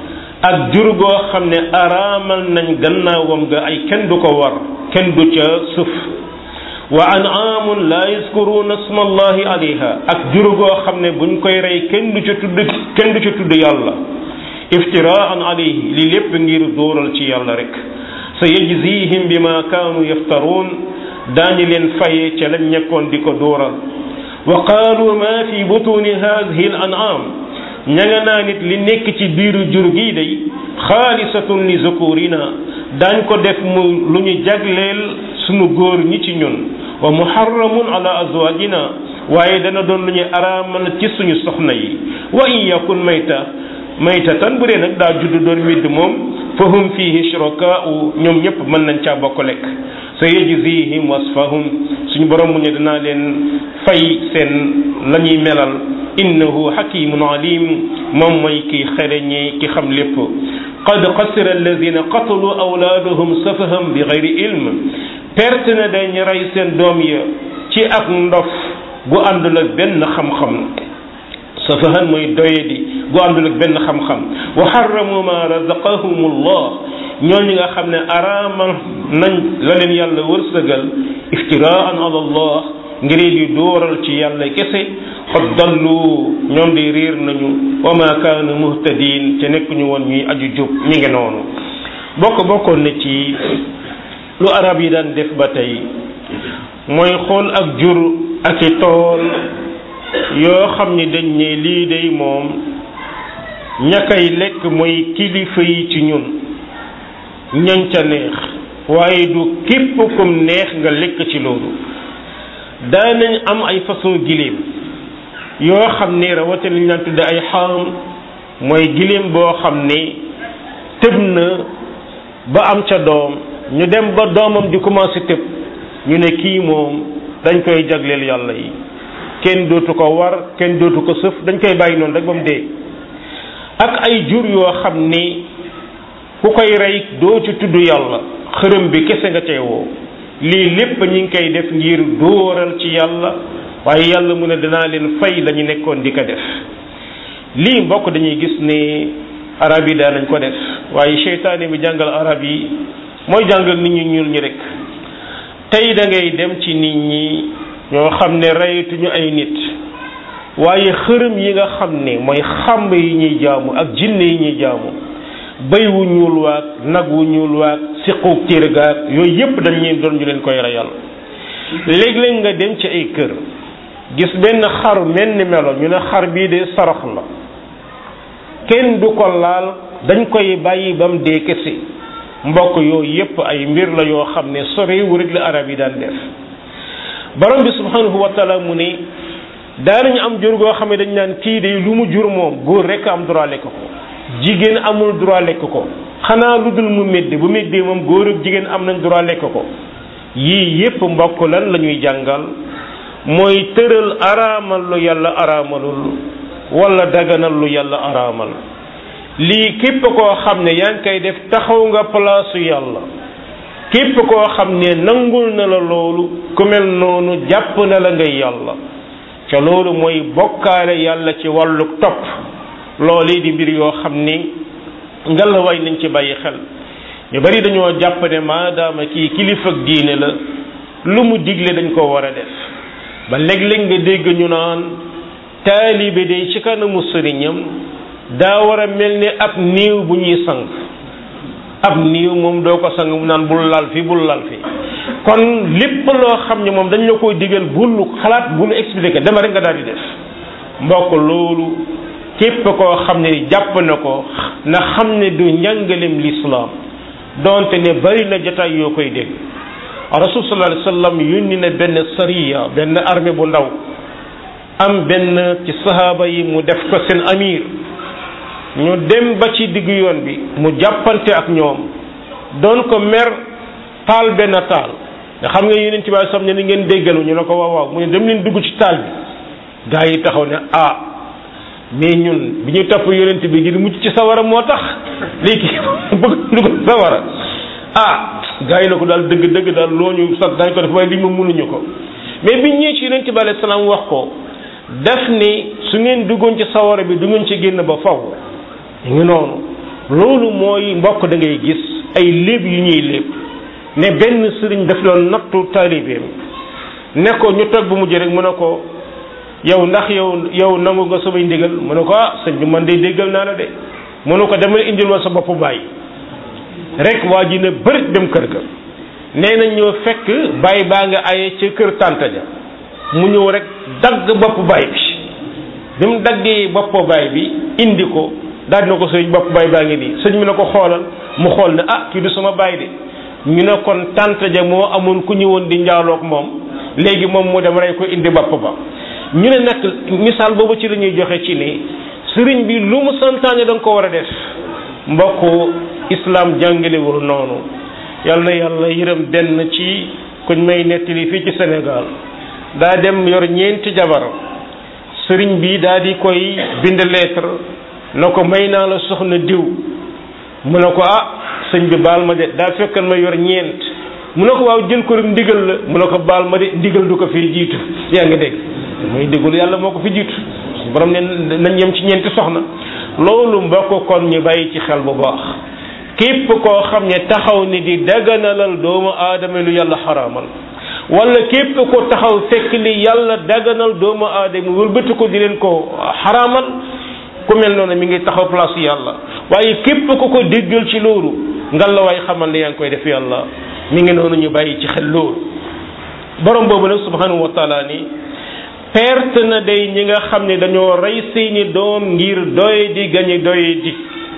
ak jur goo xam ne araamal nañ gannaawam ga ay kenn du ko war kenn du ca suuf wa an'aamun laa yazkuruuna isma allahi alayha ak jur goo xam ne buñ koy rey kenn du ca tudd kenn du ca tudd yàlla iftiraan alayhi li lépp ngir dóoral ci yàlla rek sa yajzihim bima kaanu yaftaruun daañu leen faye ca lañ nekkoon di ko dóoral wa qaalu ma fi butuni hadihi al an'am ña nga naa nit li nekk ci biiru jur gii day xaalisatun li zukurina daañ ko def mu lu ñu jagleel sunu góor ñi ci ñun wa muharramun ala azwajina waaye dana doon lu ñu araamal ci suñu soxna yi wa in yakun mayta maytatan bu dee nag daa judd doon midd moom fa hum fihi shurakaa'u ñoom ñëpp mën nañ caa bokk lekk sa yajzihim wasfahum suñu borom mu ne danaa leen fay seen la ñuy melal innahu hakimun alim moom mooy ki xereñee ki xam lépp qad xasira alladina qatalu awlaadahum safahan bi gayri ilm perte na dañ rey seen doom ya ci ak ndof gu àndul ak benn xam-xam safahan mooy doyadi gu àndul ak benn xam-xam wa harramu ma razaqahum allah ñooñu nga xam ne araamal nañ la leen yàlla wërsëgal iftiraan ala allah ngir di dóoral ci yàlla kese qad dallu ñoom di réer nañu wa ma kaanu muhtadin te nekk ñu woon ñuy aju jub ñi ngi noonu bokk bokkoon na ci lu arab yi daan def ba tey mooy xool ak jur ak i tool yoo xam ni dañ ne lii day moom ña koy lekk mooy kilifa yi ci ñun ñañ ca neex waaye du képp kum neex nga lekk ci loolu daanañ am ay façon giléem yoo xam ne rawatina li ñu naan tudde ay xaam mooy giléem boo xam ne tëb na ba am ca doom ñu dem ba doomam di commencé tëb ñu ne kii moom dañ koy jagleel yàlla yi kenn dootu ko war kenn dootu ko sëf dañ koy bàyyi noonu rek ba mu dee ak ay jur yoo xam ni ku koy rey doo ci tudd yàlla xërëm bi kese nga teewoo lii lépp ñi ngi koy def ngir dóoral ci yàlla waaye yàlla mu ne danaa leen fay la ñu nekkoon di ko def lii mbokk dañuy gis ne arab yi daan nañ ko def waaye seytaane bi jàngal arab yi mooy jàngal nit ñi ñuul ñi rek tey da ngay dem ci nit ñi ñoo xam ne reytuñu ay nit waaye xërëm yi nga xam ne mooy xàmb yi ñuy jaamu ak jinne yi ñuy jaamu béy wu ñuul waag nag wu ñuul waag siqu tirgaag yooyu yépp dañ leen doon ñu leen koy reyal léeg-léeg nga dem ci ay kër gis benn xar mel ni melo ñu ne xar bii de sarax la kenn du ko laal dañ koy bàyyi ba mu dee kese mbokk yooyu yépp ay mbir la yoo xam ne sorewu rek la arab yi daan def borom bi subhanahu wa taala mu ne daanañu am jur goo xam ne dañ naan kii de lu mu jur moom góor rek am droit lekk ko jigéen amul droit lekk ko xanaa lu dul mu médde bu méddee moom góor ak jigéen am nañ droit lekk ko yii yépp mbokk lan la ñuy jàngal mooy tëral araamal lu yàlla araamalul wala daganal lu yàlla araamal lii képp koo xam ne yaa ngi koy def taxaw nga palaasu yàlla képp koo xam ne nangul na la loolu ku mel noonu jàpp na la ngay yàlla ca loolu mooy bokkaale yàlla ci wàllu topp loolu di mbir yoo xam ni ngelawaay nañ ci bàyyi xel ñu bari dañoo jàpp ne maadaama kii kilifa ak diine la lu mu digle dañ ko war a def ba léeg-léeg nga dégg ñu naan taalibe day ci kanamu sëriñam daa war a mel ni ab niiw bu ñuy sang ab niiw moom doo ko sang mu naan bul lal fi bul lal fi kon lépp loo xam ne moom dañ la koy digal bul xalaat bul expliquer dama rek nga daal di def mbokk loolu képp koo xam ne jàpp na ko na xam ne du njàngalem lislaam donte ne bari na jotaay yoo koy dégg rasul sallallahu alayhi wasallam yónni na benn sariya benn armée bu ndaw am benn ci sahaaba yi mu def ko seen amir ñu dem ba ci diggu yoon bi mu jàppante ak ñoom doon ko mer taal benn taal nga xam nga yeneen ci baay sam ne ni ngeen déggalu ñu ne ko waaw waaw mu ne dem leen dugg ci taal bi gaa yi taxaw ne ah mais ñun bi ñu topp yonent bi ngir mucc ci sawara moo tax léegi bëgg dugg sawara ah gaa yi na ko daal dëgg dëgg daal loo ñu sax dañ ko def waaye li ma mënuñu ko mais biñ ñëwee ci yonent bi alayhi salaam wax ko def ni su ngeen duggoon ci sawara bi du ngeen ci génn ba faw ngi noonu loolu mooy mbokk da ngay gis ay léeb yu ñuy léeb ne benn sëriñ daf doon nattu taalibeem ne ko ñu toog bu mujj rek mu ne ko yow ndax yow yow nangu nga samay ndigal mu ne ko ah sëñ bi man de déggal naa la de mu ne ko demal indil ma sa bopp bàyyi rek waa ji ne bërit dem kër ga nee na ñoo fekk bàyyi baa nga aye ca kër tànta ja mu ñëw rek dagg bopp bàyyi bi bi mu daggee bopp bàyyi bi indi ko daal dina ko sëñ bopp bàyyi baa ngi nii sëñ bi ne ko xoolal mu xool ne ah kii du sama bàyyi de ñu ne kon tànta ja moo amoon ku ñëwoon di njaaloog moom léegi moom mu dem rey ko indi bopp ba ñu ne nag misaal boobu ci la ñuy joxe ci ne sëriñ bi lu mu santaane da nga ko war a def mbokku islam jàngalewul noonu yal na yàlla yërëm benn ci kuñ may nettali fii ci Sénégal daa dem yor ñeenti jabar sëriñ bi daa di koy bind lettre na ko may naa la soxna diw mu ne ko ah sëñ bi baal ma de daa fekkan ma yor ñeent mu ne ko waaw jël ko rek ndigal la mu ne ko baal ma de ndigal du ko fii jiitu yaa ngi dégg mooy déglu yàlla moo ko fi jiitu borom ne nañ yem ci ñeenti soxna loolu mbokk kon ñu bàyyi ci xel bu baax képp koo xam ne taxaw ni di daganalal doomu aadama lu yàlla xaraamal wala képp ko taxaw fekk li yàlla daganal doomu aadama wëlbati ko di leen ko xaraamal ku mel noonu mi ngi taxaw place yàlla waaye képp ko ko déggal ci loolu ngal la waay xamal ne yaa ngi koy def yàlla mi ngi noonu ñu bàyyi ci xel loolu borom boobu nag subhanahu wa taala ni perte na day ñi nga xam ne dañoo rey seeni doom ngir doy di gañe doy di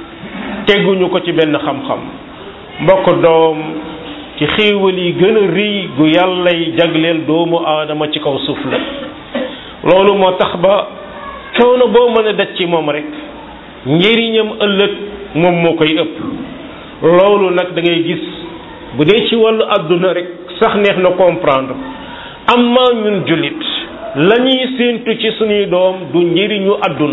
teguñu ko ci benn xam-xam mbokk doom ci xéewal yi gën a rëy gu yàllay jagleel doomu aadama ci kaw suuf la loolu moo tax ba coono boo mën a daj ci moom rek njëriñam ëllëg moom moo koy ëpp loolu nag da ngay gis bu dee ci wàllu àdduna rek sax neex na comprendre amma ñun jullit la ñuy séentu ci suñuy doom du njëriñu àdduna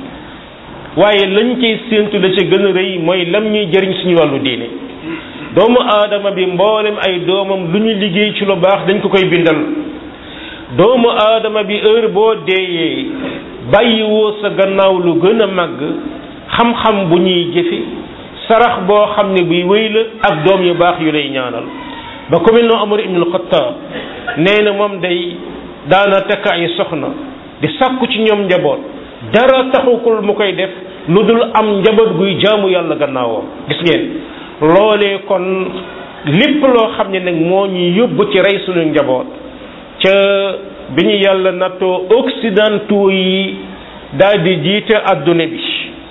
waaye lañ ciy séentu la ca gën a rëy mooy lam ñuy jëriñ suñu wàllu diine doomu aadama bi mboolem ay doomam lu ñu liggéey ci lu baax dañ ko koy bindal doomu aadama bi heure boo deeyee bàyyiwoo sa gannaaw lu gën a màgg xam-xam bu ñuy jëfe sarax boo xam ne buy wéy la ak doom yu baax yu lay ñaanal ba ko mel noo Umar ibn al-Khattab nee na moom day daana tekk ay soxna di sàkku ci ñoom njaboot dara taxukul mu koy def lu dul am njaboot guy jaamu yàlla gannaawam gis ngeen loolee kon lépp loo xam ne nag moo ñu yóbbu ci rey suñu njaboot ca bi ñu yàlla nattoo occidentaux yi daal di jiite adduna bi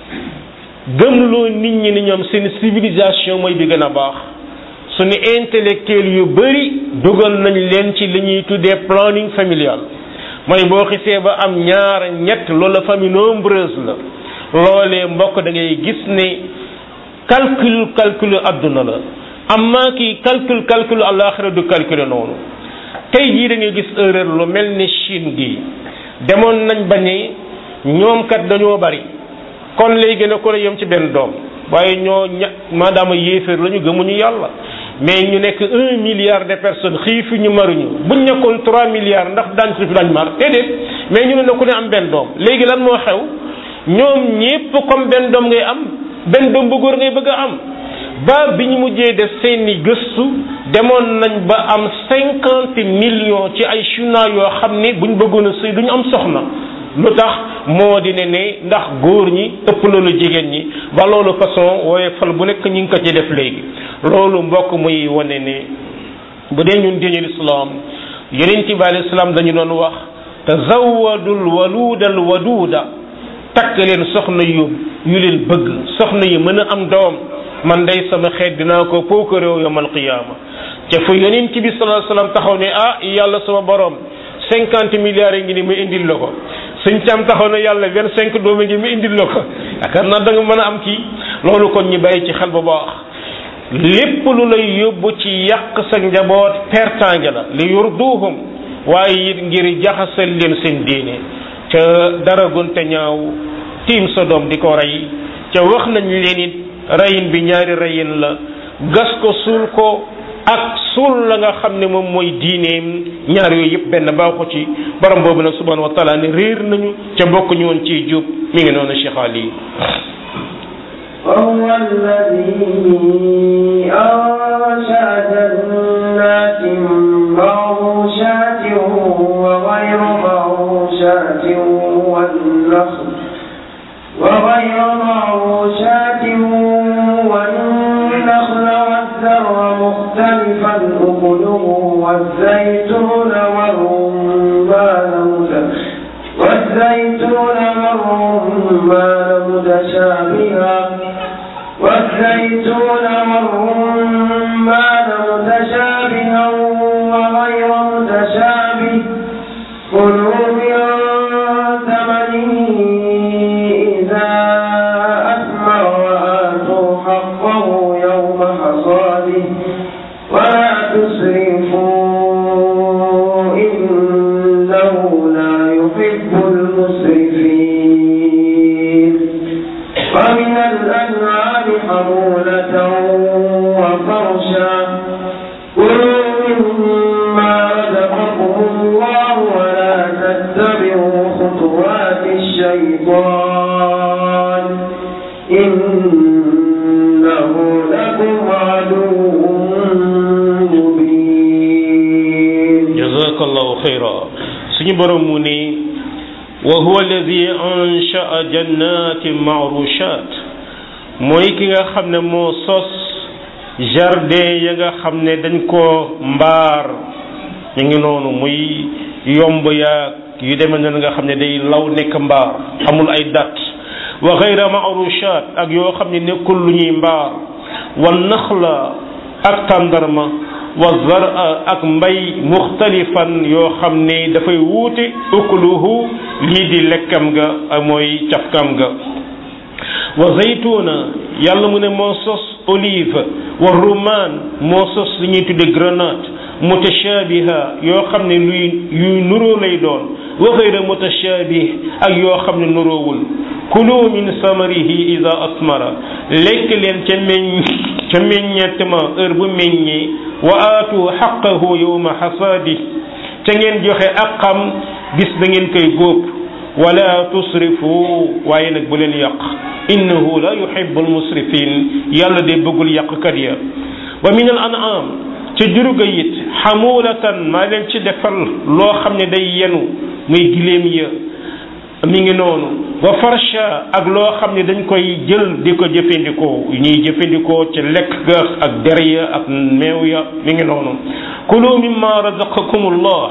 gëmloo nit ñi ni ñoom seen civilisation mooy bi gën a baax suñu intellectuel yu bari dugal nañ leen ci li ñuy tuddee planning familial mooy boo xisee ba am ñaar ñett loolu famille nombreuse la loolee mbokk da ngay gis ne calcul calcul adduna la amma kii calcul calcul àllaaxira du calculer noonu tey jii da ngay gis erreur lu mel ni Chine gi demoon nañ ba ni ñoom kat dañoo bari kon léegi ne ko la yem ci benn doom waaye ñoo ña maadaama yéeféer la ñu gëmuñu yàlla mais ñu nekk un milliard de personnes xiifi ñu maruñu buñ nekkoon trois milliards ndax daañ xiif daañ mar déedéet mais ñu ne na ku ne am benn doom léegi lan moo xew ñoom ñépp comme benn doom ngay am benn doom bu góor ngay bëgg a am ba bi ñu mujjee def seeni gëstu demoon nañ ba am cinquante millions ci ay chinois yoo xam ne buñ bëggoon a sëy duñu am soxna lu tax moo di ne ne ndax góor ñi ëpp loolu jigéen ñi ba loolu façon wooye fal bu nekk ñu ngi ko ci def léegi loolu mbokk muy wane ne bu dee ñun diine lislaam yonent bi alayhi salaam dañu doon wax tazawadul waludal waduda takk leen soxna yu yu leen bëgg soxna yi mën a am doom man day sama xeet dinaa ko pookaréew yawmal qiyaama te fu yonent bi sallallahu alayhi wasallam taxaw ne ah yàlla sama borom cinquante milliards yi ngi ni mu indil la ko suñ cam taxaw na yàlla vingt cinq doomi ngi mu indil la ko yaakaar naa da nga mën a am kii loolu kon ñu bàyyi ci xel bu baax lépp lu lay yóbbu ci yàq sa njaboot pertange la li yurduhum waaye it ngir jaxasal leen seen diine ca dara gunte ñaaw tiim sa doom di ko rey ca wax nañ leen it reyin bi ñaari reyin la gas ko suul ko ak suul la nga xam ne moom mooy diineem ñaar yooyu yëpp benn baaxu ci borom boobu nag subhanahu wa taala ne réer nañu ca bokk ñu woon ciy jub mi ngi noonu Cheikh Ali وهو الذي أنشأ جنات معروشات وغير معروشات والنخل وغير معروشات والنخل والزرع مختلفا أكله والزيتون والرمان والزيتون والرمان متشابها والزيتون والرمان متشابها وغير متشابه كلوا من ثمنه إذا أثمر وآتوا حقه يوم حصاده ولا تسرفوا إنه لا يحب المسرفين ومن الأنعام حمولة وفرشا كلوا مما رزقكم الله ولا تتبعوا خطوات الشيطان إنه لكم عدو مبين جزاك الله خيرا suñu borom mu ni wa huwa alladi ansha'a jannatin ma'rushat mooy ki nga xam ne moo sos jardin ya nga xam ne dañ koo mbaar ñu ngi noonu muy yomb yaag yu demee noonu nga xam ne day law nekk mbaar amul ay dat wa ghayra ma'rushat ak yoo xam ne nekkul lu ñuy mbaar wa naxla ak tàndarma wa zar'a ak mbay muxtalifan yoo xam ne dafay wuute ukuluhu lii di lekkam ga mooy cafkam ga wa zaytuna yàlla mu ne moo sos olive wa rumaan moo sos li ñuy tudde grenade mutashabiha yoo xam ne luy yuy nuroo lay doon wa ghayra mutashabih ak yoo xam ne nuroowul kulu min samarihi ida asmara lekk leen ca meññ ca meññeet ma heure bu meññee wa aatu xaqahu yawma xasaadi ca ngeen joxe aqam bis da ngeen koy góob wala tusrifu waaye nag bu leen yàq innahu la yuhibbu almusrifin yàlla de bëggul yàqkat ya wa min al an'am ca juruga it xamulatan maa leen ci defal loo xam ne day yenu muy giléem ya mi ngi noonu wa farsha ak loo xam ne dañ koy jël di ko jëfandikoo ñuy jëfandikoo ci lekk ga ak der ya ak meew ya mi ngi noonu kulu mimma razaqakumullah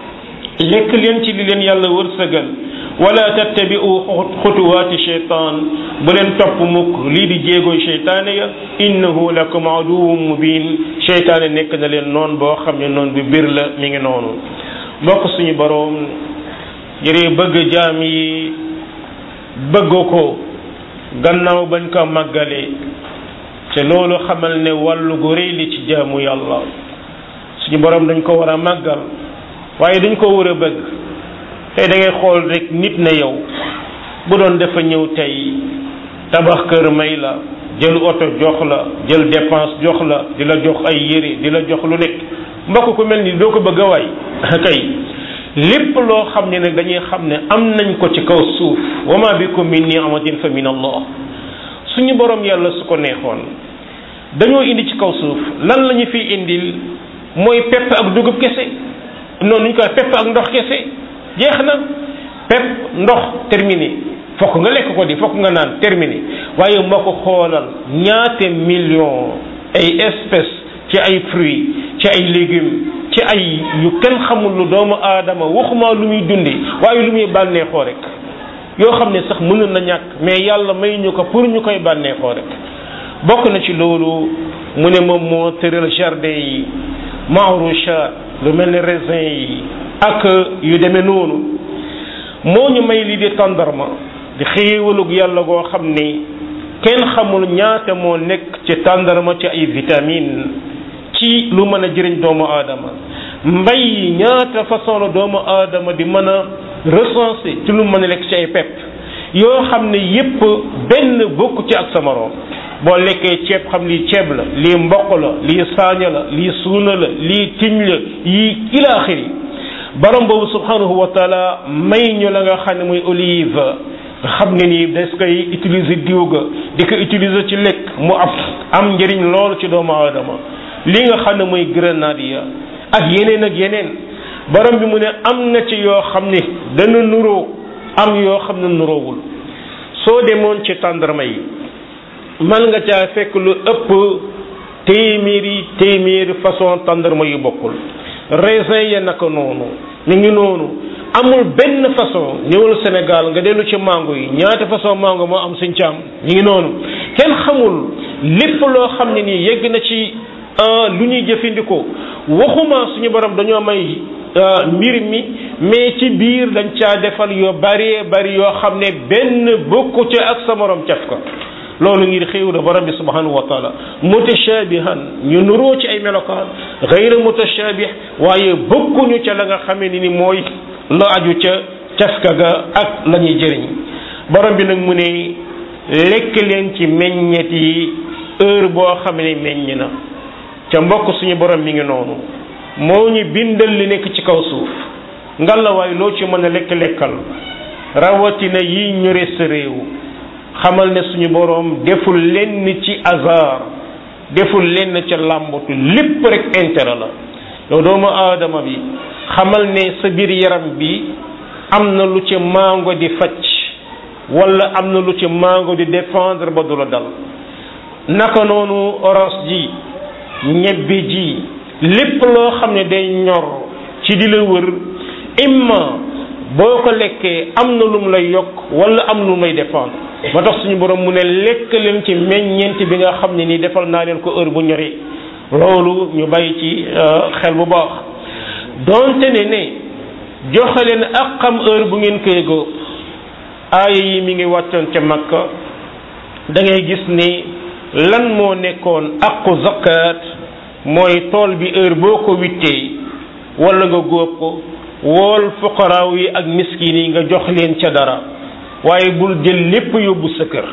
lekk leen ci li leen yàlla wërsëgal wala tattabi'u xutuwaati shaytaan bu leen topp mukk lii di jéegooy shaytaane ya innahu lakum aduwwun mubin shaytaane nekk na leen noon boo xam ne noon bi bir la mi ngi noonu mbokk suñu boroom jëree bëgg jaam yi bëgg ko gannaaw bañ ko màggale te loolu xamal ne wàllu gu rëy li ci jaamu yàlla suñu boroom dañ ko war a màggal waaye dañ ko war a bëgg tey da ngay xool rek nit na yow bu doon dafa ñëw tey tabax kër may la jël oto jox la jël dépense jox la di la jox ay yére di la jox lu nekk mbokk ku mel ni doo ko bëgg a waay kay lépp loo xam ne nag dañuy xam ne am nañ ko ci kaw suuf wa ma bikum min ni'matin fa min allah suñu borom yàlla su ko neexoon dañoo indi ci kaw suuf lan la ñu fi indil mooy pepp ak dugub kese noonu ñu koy pepp ak ndox kese jeex na pepp ndox terminé fokk nga lekk ko di fokk nga naan terminé waaye moo ko xoolal ñaate million ay espèces ci ay fruits ci ay légumes ci ay yu kenn xamul lu doomu aadama waxuma lu muy dundi waaye lu muy bànneexoo rek yoo xam ne sax mënul na ñàkk mais yàlla may ñu ko pour ñu koy bànneexoo rek bokk na ci loolu mu ne moom moo tëral jardin yi ma'rushat lu mel ne raisin yi ak yu demee noonu moo ñu may lii di tàndarma di xéewalug yàlla goo xam ni kenn xamul ñaata moo nekk ci tàndarma ci ay vitamine ci lu mën a jëriñ doomu aadama mbay ñaata façon la doomu aadama di mën a recenser ci lu mën a lekk ci ay pepp yoo xam ne yépp benn bokku ci ak sa moroom boo lekkee ceeb xam lii ceeb la lii mboq la lii saaña la lii suuna la lii tiñ la yii ila axiri borom boobu subhanahu wa taala may ñu la nga xam ne muy olive nga xam ne nii des koy utiliser diw ga di ko utiliser ci lekk mu am am njëriñ loolu ci doomu aadama li nga xam ne muy grenadie ak yeneen ak yeneen borom bi mu ne am na ci yoo xam ne dana nuroo am yoo xam ne nuroowul soo demoon ci tàndarma yi man nga caa fekk lu ëpp téeméeri téeméeri façon tàndarma yu bokkul raisin ya naka noonu ñu ngi noonu amul benn façon ñëwul Sénégal nga dellu ci mango yi ñaata façon mango moo am suñ caam ñu ngi noonu kenn xamul lépp loo xam ne nii yegg na ci lu ñuy jëfandikoo waxuma suñu borom dañoo may mbir mi mais ci biir dañ caa defal yoo bari bari yoo xam ne benn bokku ci ak sa morom caf ko loolu ngir xéew la borom bi subhanahu wa taala mutashabihan ñu nuroo ci ay melokaan gayra mutashabih waaye bokkuñu ca la nga xamee ni ni mooy la aju ca cafka ga ak la ñuy jëriñ borom bi nag mu ne lekk leen ci meññet yi heure boo xam ne meññ na ca mbokk suñu borom mi ngi noonu moo ñu bindal li nekk ci kaw suuf ngalawaay loo ci mën a lekk lekkal rawatina yi ñore sa réew xamal ne suñu borom deful lenn ci hasard deful lenn ca làmbatu lépp rek intérêt la yow doomu aadama bi xamal ne sa biir yaram bi am na lu ci mango di faj wala am na lu ci mango di défendre ba du la dal naka noonu orange ji ñebbe ji lépp loo xam ne day ñor ci di la wër imma boo ko lekkee am na lum lay yokk wala am lu may défendre ba tax suñu borom mu ne lekk leen ci meññeent bi nga xam ne nii defal naa leen ko heure bu ñoree loolu ñu bàyyi ci xel bu baax donte ne ne joxe leen ak xam heure bu ngeen koy góob aaya yi mi ngi wàccoon ca Makka da ngay gis ni lan moo nekkoon aqu zakat mooy tool bi heure boo ko wittee wala nga góob ko wool fuqaraaw yi ak miskin yi nga jox leen ca dara waaye bul jël lépp yóbbu sa kër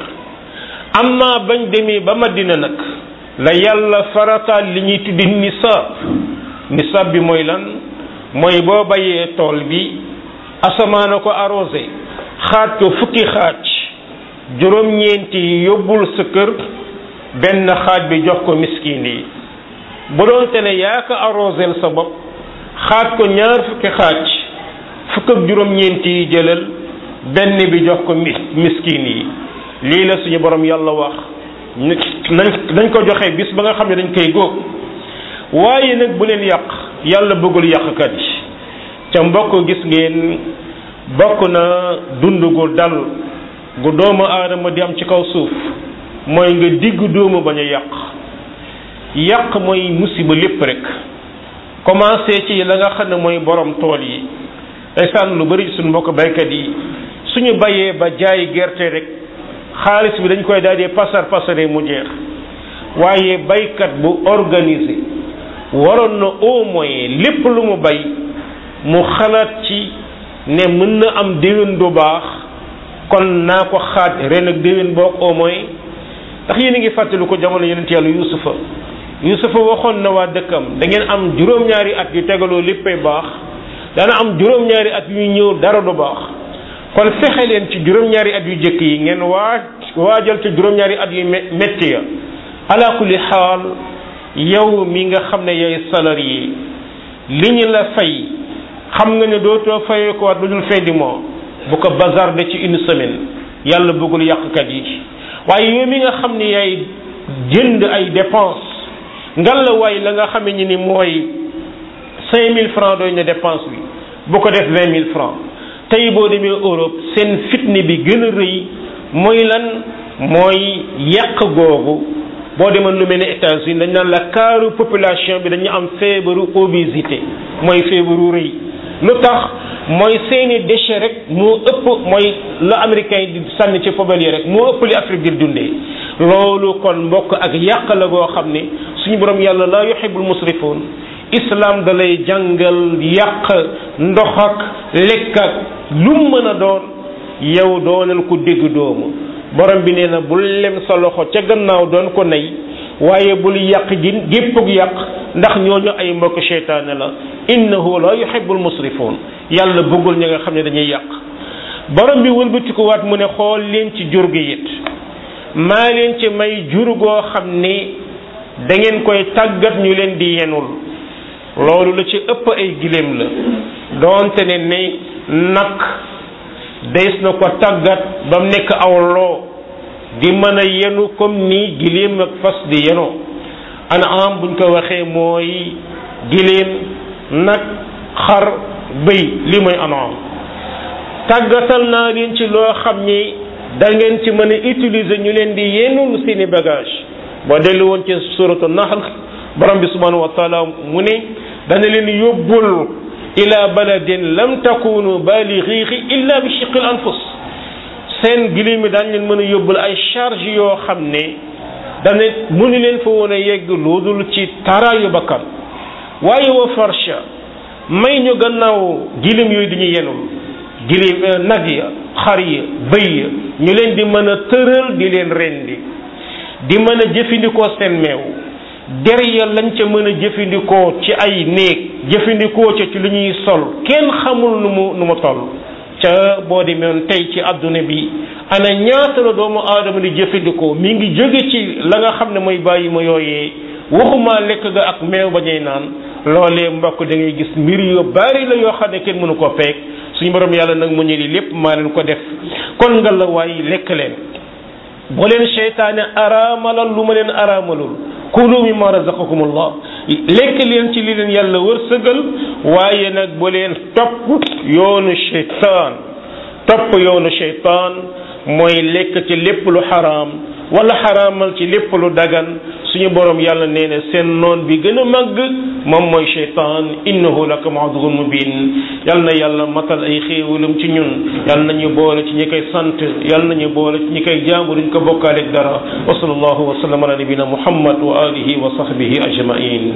amma bañ demee ba Madina nag la yàlla farataal li ñuy tuddi nisaab nisaab bi mooy lan mooy boo bayee tool bi asamaana ko arrosé xaaj ko fukki xaaj juróom-ñeenti yóbbul sa kër benn xaaj bi jox ko miskin yi bu doon te ne yaa ko arrosé sa bopp xaaj ko ñaar fukki xaaj fukk ak juróom-ñeenti yi jëlal benn bi jox ko miskin yi lii la suñu borom yàlla wax nañ dañ ko joxe bis ba nga xam ne dañ koy góob waaye nag bu leen yàq yàlla bëggul yàqkat yi ca mbokk gis ngeen bokk na dund gu dal gu doomu aadama di am ci kaw suuf mooy nga digg doomu bañ a yàq yàq mooy musiba lépp rek commencé ci la nga xam ne mooy borom tool yi ndeysaan lu bari suñu mbokk baykat yi suñu bayee ba jaay gerte rek xaalis bi dañ koy daal di pasar pasare mu jeex waaye baykat bu organisé waroon na au moins lépp lu mu bay mu xalaat ci ne mën na am déwén du baax kon naa ko xaaj ren ak déwén boog au moins ndax yéen a ngi fàttali ko jamono yonent yàlla yusufa yusufa waxoon na waa dëkkam da ngeen am juróom-ñaari at yu tegaloo léppay baax dana am juróom-ñaari at yu ñëw dara du baax kon fexe leen ci juróom-ñaari at yu jëkk yi ngeen waa waajal ci juróom-ñaari at yu metti ya ala kulli xaal yow mi nga xam ne yaay salarié li ñu la fay xam nga ne dootoo fayee ko waat lu dul fin du mois bu ko bazarde ci une semaine yàlla bëggul yàqkat yi waaye yow mi nga xam ne yaay jënd ay dépense ngal la waay la nga xam ne ni mooy cinq mille francs doy na dépense bi bu ko def vingt mille francs tey boo demee Europe seen fitne bi gën a rëy mooy lan mooy yàq googu boo demoon lu mel ne États-Unis dañ naan la kaaru population bi dañu am feebaru obésité mooy feebaru rëy lu tax mooy seeni déchet rek moo ëpp mooy la américain yi di sànni ci poubelle yi rek moo ëpp li Afrique di dundee loolu kon mbokk ak yàq la goo xam ne suñu borom yàlla la yuhibbul musrifun islam da lay jàngal yàq ndox ak lekk ak lu mën a doon yow doonal ko dégg doomu borom bi nee na bul lem sa loxo ca gannaaw doon ko nay waaye bul yàq gi géppug yàq ndax ñooñu ay mbokk seytaane la innahu la yuhibbul musrifun yàlla bëggul ñi nga xam ne dañuy yàq borom bi wëlbatikuwaat mu ne xool leen ci jur gi it maa leen ci may jur goo xam ni da ngeen koy tàggat ñu leen di yenul loolu la ci ëpp ay giléem la doonte ne ne nag dees na ko tàggat ba mu nekk aw loo di mën a yenu comme ni giléem ak fas di yenoo anaam buñ ko waxee mooy giléem nag xar bëy li mooy anaam tàggatal naa leen ci loo xam ni da ngeen ci mën a utiliser ñu leen di yenul seeni bagage boo dellu woon ci suratu nahl borom bi subhanahu wa taala mu ne dana leen yóbbul ila baladin lam takunu balighihi illa bi shiqil anfus seen giléem mi daañ leen mën a yóbbul ay charge yoo xam ne dana mënu leen fa woon a yegg loodul ci taraayu bakkan waaye wa farsha may ñu gannaaw giléem yooyu di ñu yenul giléem nag ya xar ya bëy ya ñu leen di mën a tëral di leen rendi di mën a jëfandikoo seen meew der ya lañ ca mën a jëfandikoo ci ay néeg jëfandikoo ca ci lu ñuy sol kenn xamul nu mu nu mu toll ca boo demoon tey ci adduna bi ana ñaata la doomu aadama di jëfandikoo mi ngi jóge ci la nga xam ne mooy bàyyi ma yooyee waxuma lekk ga ak meew ba ñuy naan loolee mbokk da ngay gis mbir yu bari la yoo xam ne kenn mënu ko peeg suñu borom yàlla nag mu ñu li lépp maa leen ko def kon nga la waay lekk leen boo leen seytaane araamalal lu ma leen araamalul kulu mimma razaqakumullah lekk leen ci li leen yàlla wërsëgal waaye nag bu leen topp yoonu seytaan topp yoonu seytaan mooy lekk ci lépp lu xaraam wala xaraamal ci lépp lu dagan suñu borom yàlla nee na seen noon bi gën a màgg moom mooy seytaan innahu lakum aduwwun mubin yal na yàlla matal ay xéewalam ci ñun yal nañu boole ci ñi koy sant yal nañu boole ci ñi koy jaamu duñ ko bokkaaleeg dara wa sallallahu wa sallam ala nabina muhammad wa alihi wa sahbihi ajmain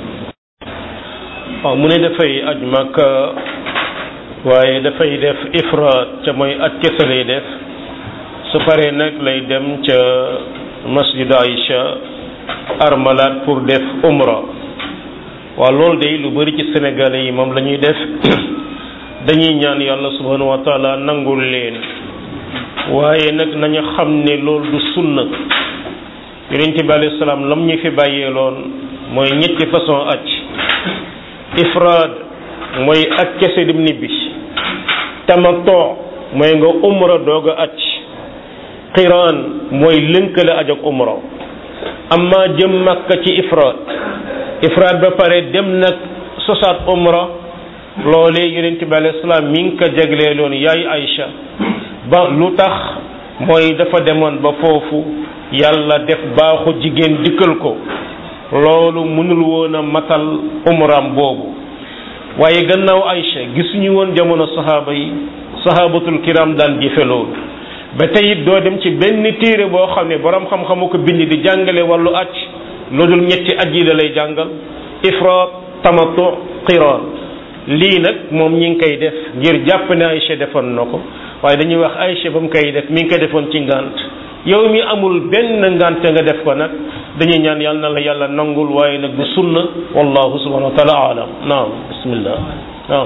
waaw mu ne dafay aj Makka waaye dafay def ifraat ca mooy aj kese lay def su paree nag lay dem ca masjid Aïcha armalat pour def umra waaw loolu day lu bari ci sénégalais yi moom la ñuy def dañuy ñaan yàlla subhanahu wa taala nangul leen waaye nag nañu xam ne loolu du sunna yonent bi alayhi salaam lam ñu fi bàyyeeloon mooy ñetti façon aj ifraad mooy aj kese dim nibbi tamattu mooy nga umra doog a aj qiraan mooy lënkale aj ak umra amma jëm Makka ci ifraad ifraad ba pare dem nag sosaat umra loolee yonent bi alayhi salaam mi ngi ko jagleeloon yaay Aïcha ba lu tax mooy dafa demoon ba foofu yàlla def baaxu jigéen dikkal ko loolu mënul woon a matal umraam boobu waaye gannaaw Aïcha gisuñu woon jamono sahaaba yi sahabatul kiram daan jëfe loolu ba tey it doo dem ci benn téere boo xam ne borom xam-xamu ko bind di jàngale wàllu aj lu dul ñetti aj yi da lay jàngal ifraat tamattu qiraan lii nag moom ñi ngi koy def ngir jàpp ne Aïcha defoon na ko waaye dañuy wax Aïcha ba mu koy def mi ngi koy defoon ci ngant yow mi amul benn ngant nga def ko nag dañuy ñaan yàlla na la yàlla nangul waaye nag du sunna wallahu subhanahu wa taala alam naam bismillah naam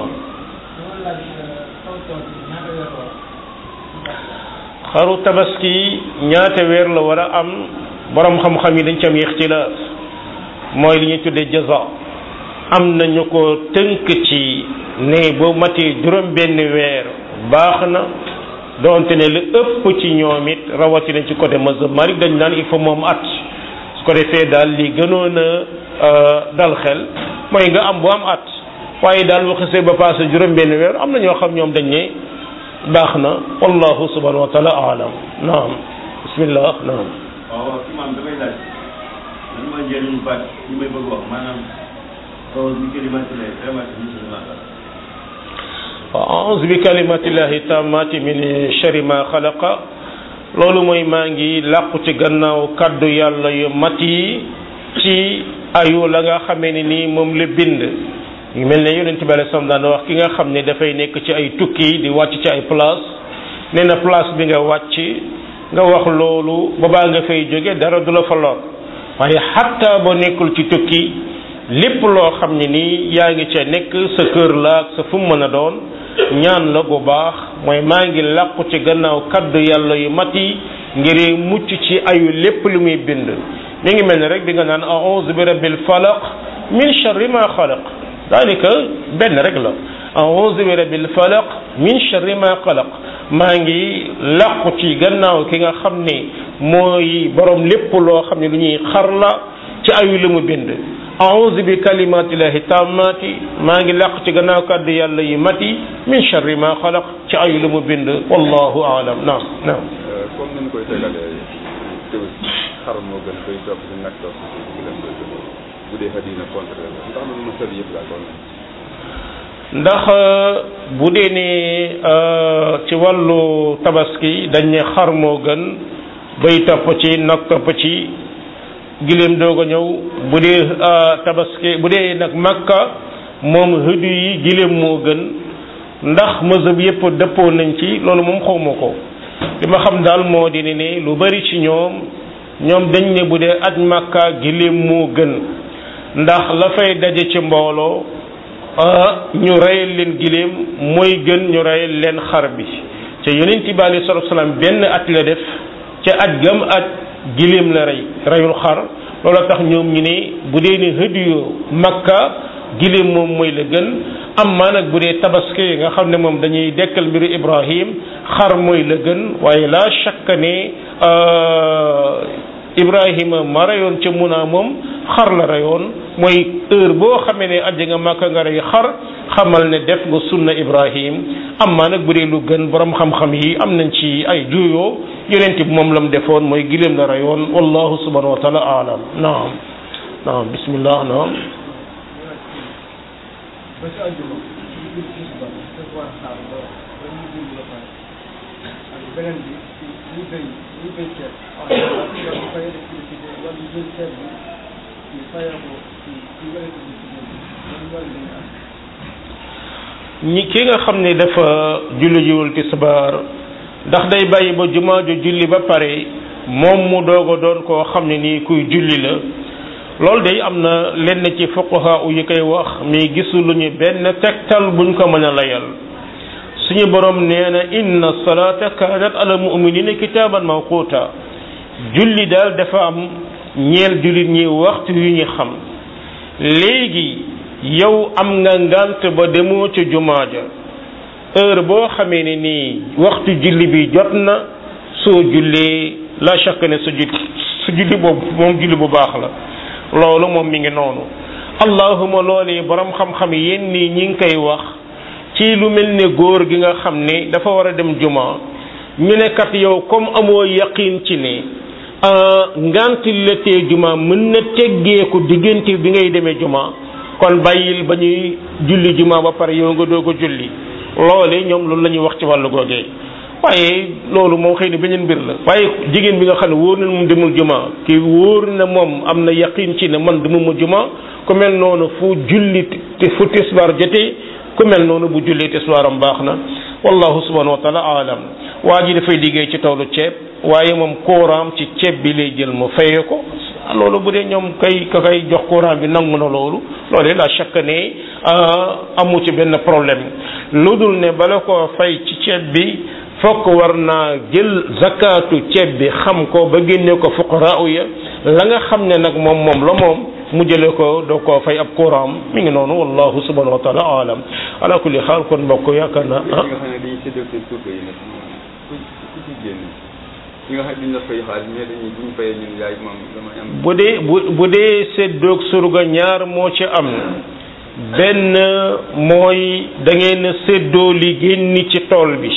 xaru tabaski ñaata weer la war a am borom xam-xam yi dañ ci am ixtilaaf mooy li ñuy tuddee jaza am na ñu ko tënk ci ne boo matee juróom benn weer baax na doonte ne lu ëpp ci ñoom it rawatina ci côté mazhab Malik dañ naan il faut moom at su ko defee daal li gënoon a dal xel mooy nga am bu am at waaye daal bu xasee ba passé juróom benn weer am na ñoo xam ñoom dañ ne baax na wallahu subhanahu wa taala alam naam bismillah naam waaw waaw si maam damay laaj lan mooy njëriñu baat li may bëgg wax maanaam a'uuzu bi kalimatillahi taammaati min sharri maa xalaq a'uuzu bi kalimatillahi taammaati min sharri maa xalaqa loolu mooy maa ngi làqu ci gannaaw kaddu yàlla yu mat yi ci ayu la nga xamee ni nii moom la bind yu mel ne yonent bi alayhi salaam daan wax ki nga xam ne dafay nekk ci ay tukki di wàcc ci ay place nee na place bi nga wàcc nga wax loolu ba baa nga fay jóge dara du la fa lor waaye xatta boo nekkul ci tukki lépp loo xam ne nii yaa ngi ca nekk sa kër la ak sa fu mu mën a doon ñaan la gu baax mooy maa ngi làqu ci gannaaw kaddu yàlla yu mat yi ngir mucc ci ayu lépp lu muy bind mi ngi mel ne rek di nga naan a'uuzu bi rabbil falaq min sharri ma xalaq daanaka benn rek la a'uuzu bi rabbil falaq min sharri ma xalaq maa ngi làqu ci gannaaw ki nga xam ne mooy borom lépp loo xam ne lu ñuy xar la ci ayu lu mu bind a'uuzu bi kalimatillahi tammati maa ngi làqu ci gannaaw kàddu yàlla yi mati min sharri ma xalaq ci ayu lu mu bind wallahu aalam naam naam comme ni ñu koy tegalee tew xar moo gën koy topp ci nag topp ci leen koy topp bu dee xadina contraire ndax na ma sël yëpp laa toll ndax bu dee ne ci wàllu tabaski dañ ne xar moo gën bay topp ci nag topp ci giléem doog a ñëw bu dee tabaski bu dee nag makka moom hëdu yi giléem moo gën ndax mazhab yëpp dëppoo nañ ci loolu moom xawma ko li ma xam daal moo di ne lu bari ci ñoom ñoom dañ ne bu dee aj makka giléem moo gën ndax la fay daje ci mbooloo ñu reyal leen giléem mooy gën ñu reyal leen xar bi te yonent bi alayhi salaatu wa salaam benn at la def ca aj gam aj giléem la rey reyul xar loolu tax ñoom ñu ne bu dee ne hëdiyu makka giléem moom mooy la gën am maa nag bu dee tabaski nga xam ne moom dañuy dekkal mbiru Ibrahim xar mooy la gën waaye la shakka ne Ibrahima ma reyoon ca Muna moom xar la reyoon mooy heure boo xamee ne aji nga makka nga rey xar xamal ne def nga sunna Ibrahim am maa nag bu dee lu gën borom xam-xam yi am nañ ci ay juyoo yonent bi moom la mu defoon mooy giléem la reyoon wallahu subhanahu wa taala alam naam naam bismillah naam ñi ki nga xam ne dafa julli jiwul tisbaar ndax day bàyyi ba jumaa ju julli ba pare moom mu doog a doon koo xam ne nii kuy julli la loolu day am na lenn ci fuqaha yu koy wax mais gisuluñu benn tegtal buñ ko mën a layal suñu borom nee na inna salata kanat ala mu'minina kitaban mawquta julli daal dafa am ñeel jullit ñi waxtu yu ñu xam léegi yow am nga ngant ba demoo ci jumaa ja heure boo xamee ne nii waxtu julli bi jot na soo jullee la shakk ne su julli su julli boobu moom julli bu baax la loolu moom mi ngi noonu allahuma loolee borom xam-xam yéen nii ñi ngi koy wax ci lu mel ne góor gi nga xam ne dafa war a dem juma ñu ne kat yow comme amoo yaqin ci ne nganti la tee juma mën na teggeeku diggante bi ngay demee juma kon bàyyil ba ñuy julli juma ba pare yow nga doog a julli loole ñoom loolu la ñuy wax ci wàllu googee waaye loolu moom xëy na beneen mbir la waaye jigéen bi nga xam ne wóor na moom demul juma ki wóor na moom am na yaqin ci ne man demuma juma ku mel noonu fu julli te fu tisbaar jotee ku mel noonu bu jullee tisbaaram baax na wallahu subhanahu wa taala alam waa ji dafay liggéey ci tawlu ceeb waaye moom kóoraam ci ceeb bi lay jël mu fayee ko loolu bu dee ñoom kay ka kay jox kóoraam bi nangu na loolu loolee la chaque ne amu ci benn problème lu dul ne bala koo fay ci ceeb bi fokk war naa jël zakatu ceeb bi xam ko ba génne ko fuqara ya la nga xam ne nag moom moom la moom mu jëlee ko doo koo fay ab courant mi ngi noonu wallahu subhanahu wa taala alam ala kulli xaal kon mbokk yaakaar na ah nga xam ne dañuy séddoo seen surga yi nag ku ku ci génn ñi nga xam ne duñ la fay xaalis mais dañuy buñ fayee ñun yaay moom damay am bu dee bu bu dee séddoog surga ñaar moo ci am benn mooy da ngeen a séddoo li génn ci tool bi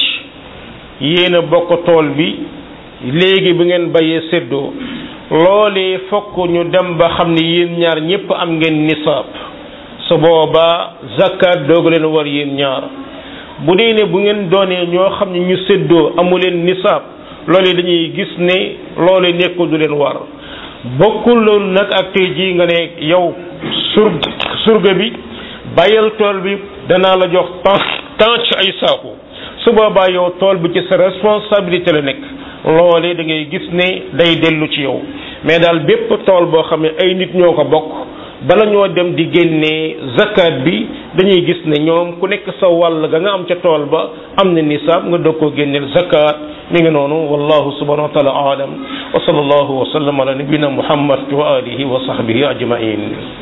yéen a bokk tool bi léegi bu ngeen bayee séddoo loolee fokk ñu dem ba xam ne yéen ñaar ñëpp am ngeen nisaab su boobaa zakat doog leen war yéen ñaar bu dee ne bu ngeen doonee ñoo xam ne ñu séddoo amu leen nisaab loolu dañuy gis ne loolu nekkul du leen war bokkul loolu nag ak tey jii nga ne yow sur surga bi bàyyal tool bi danaa la jox temps temps ci ay saako su boobaa yow tool bi ci sa responsabilité la nekk loolee da ngay gis ne day dellu ci yow mais daal bépp tool boo xam ne ay nit ñoo ko bokk bala ñoo dem di génnee zakat bi dañuy gis ne ñoom ku nekk sa wàll ga nga am ca tool ba am na nisaab nga doog koo génneel zakat mi ngi noonu wallahu subhanahu wa taala aalam wa sallallahu wa sallam ala nabina muhammad wa alihi wa sahbihi ajmain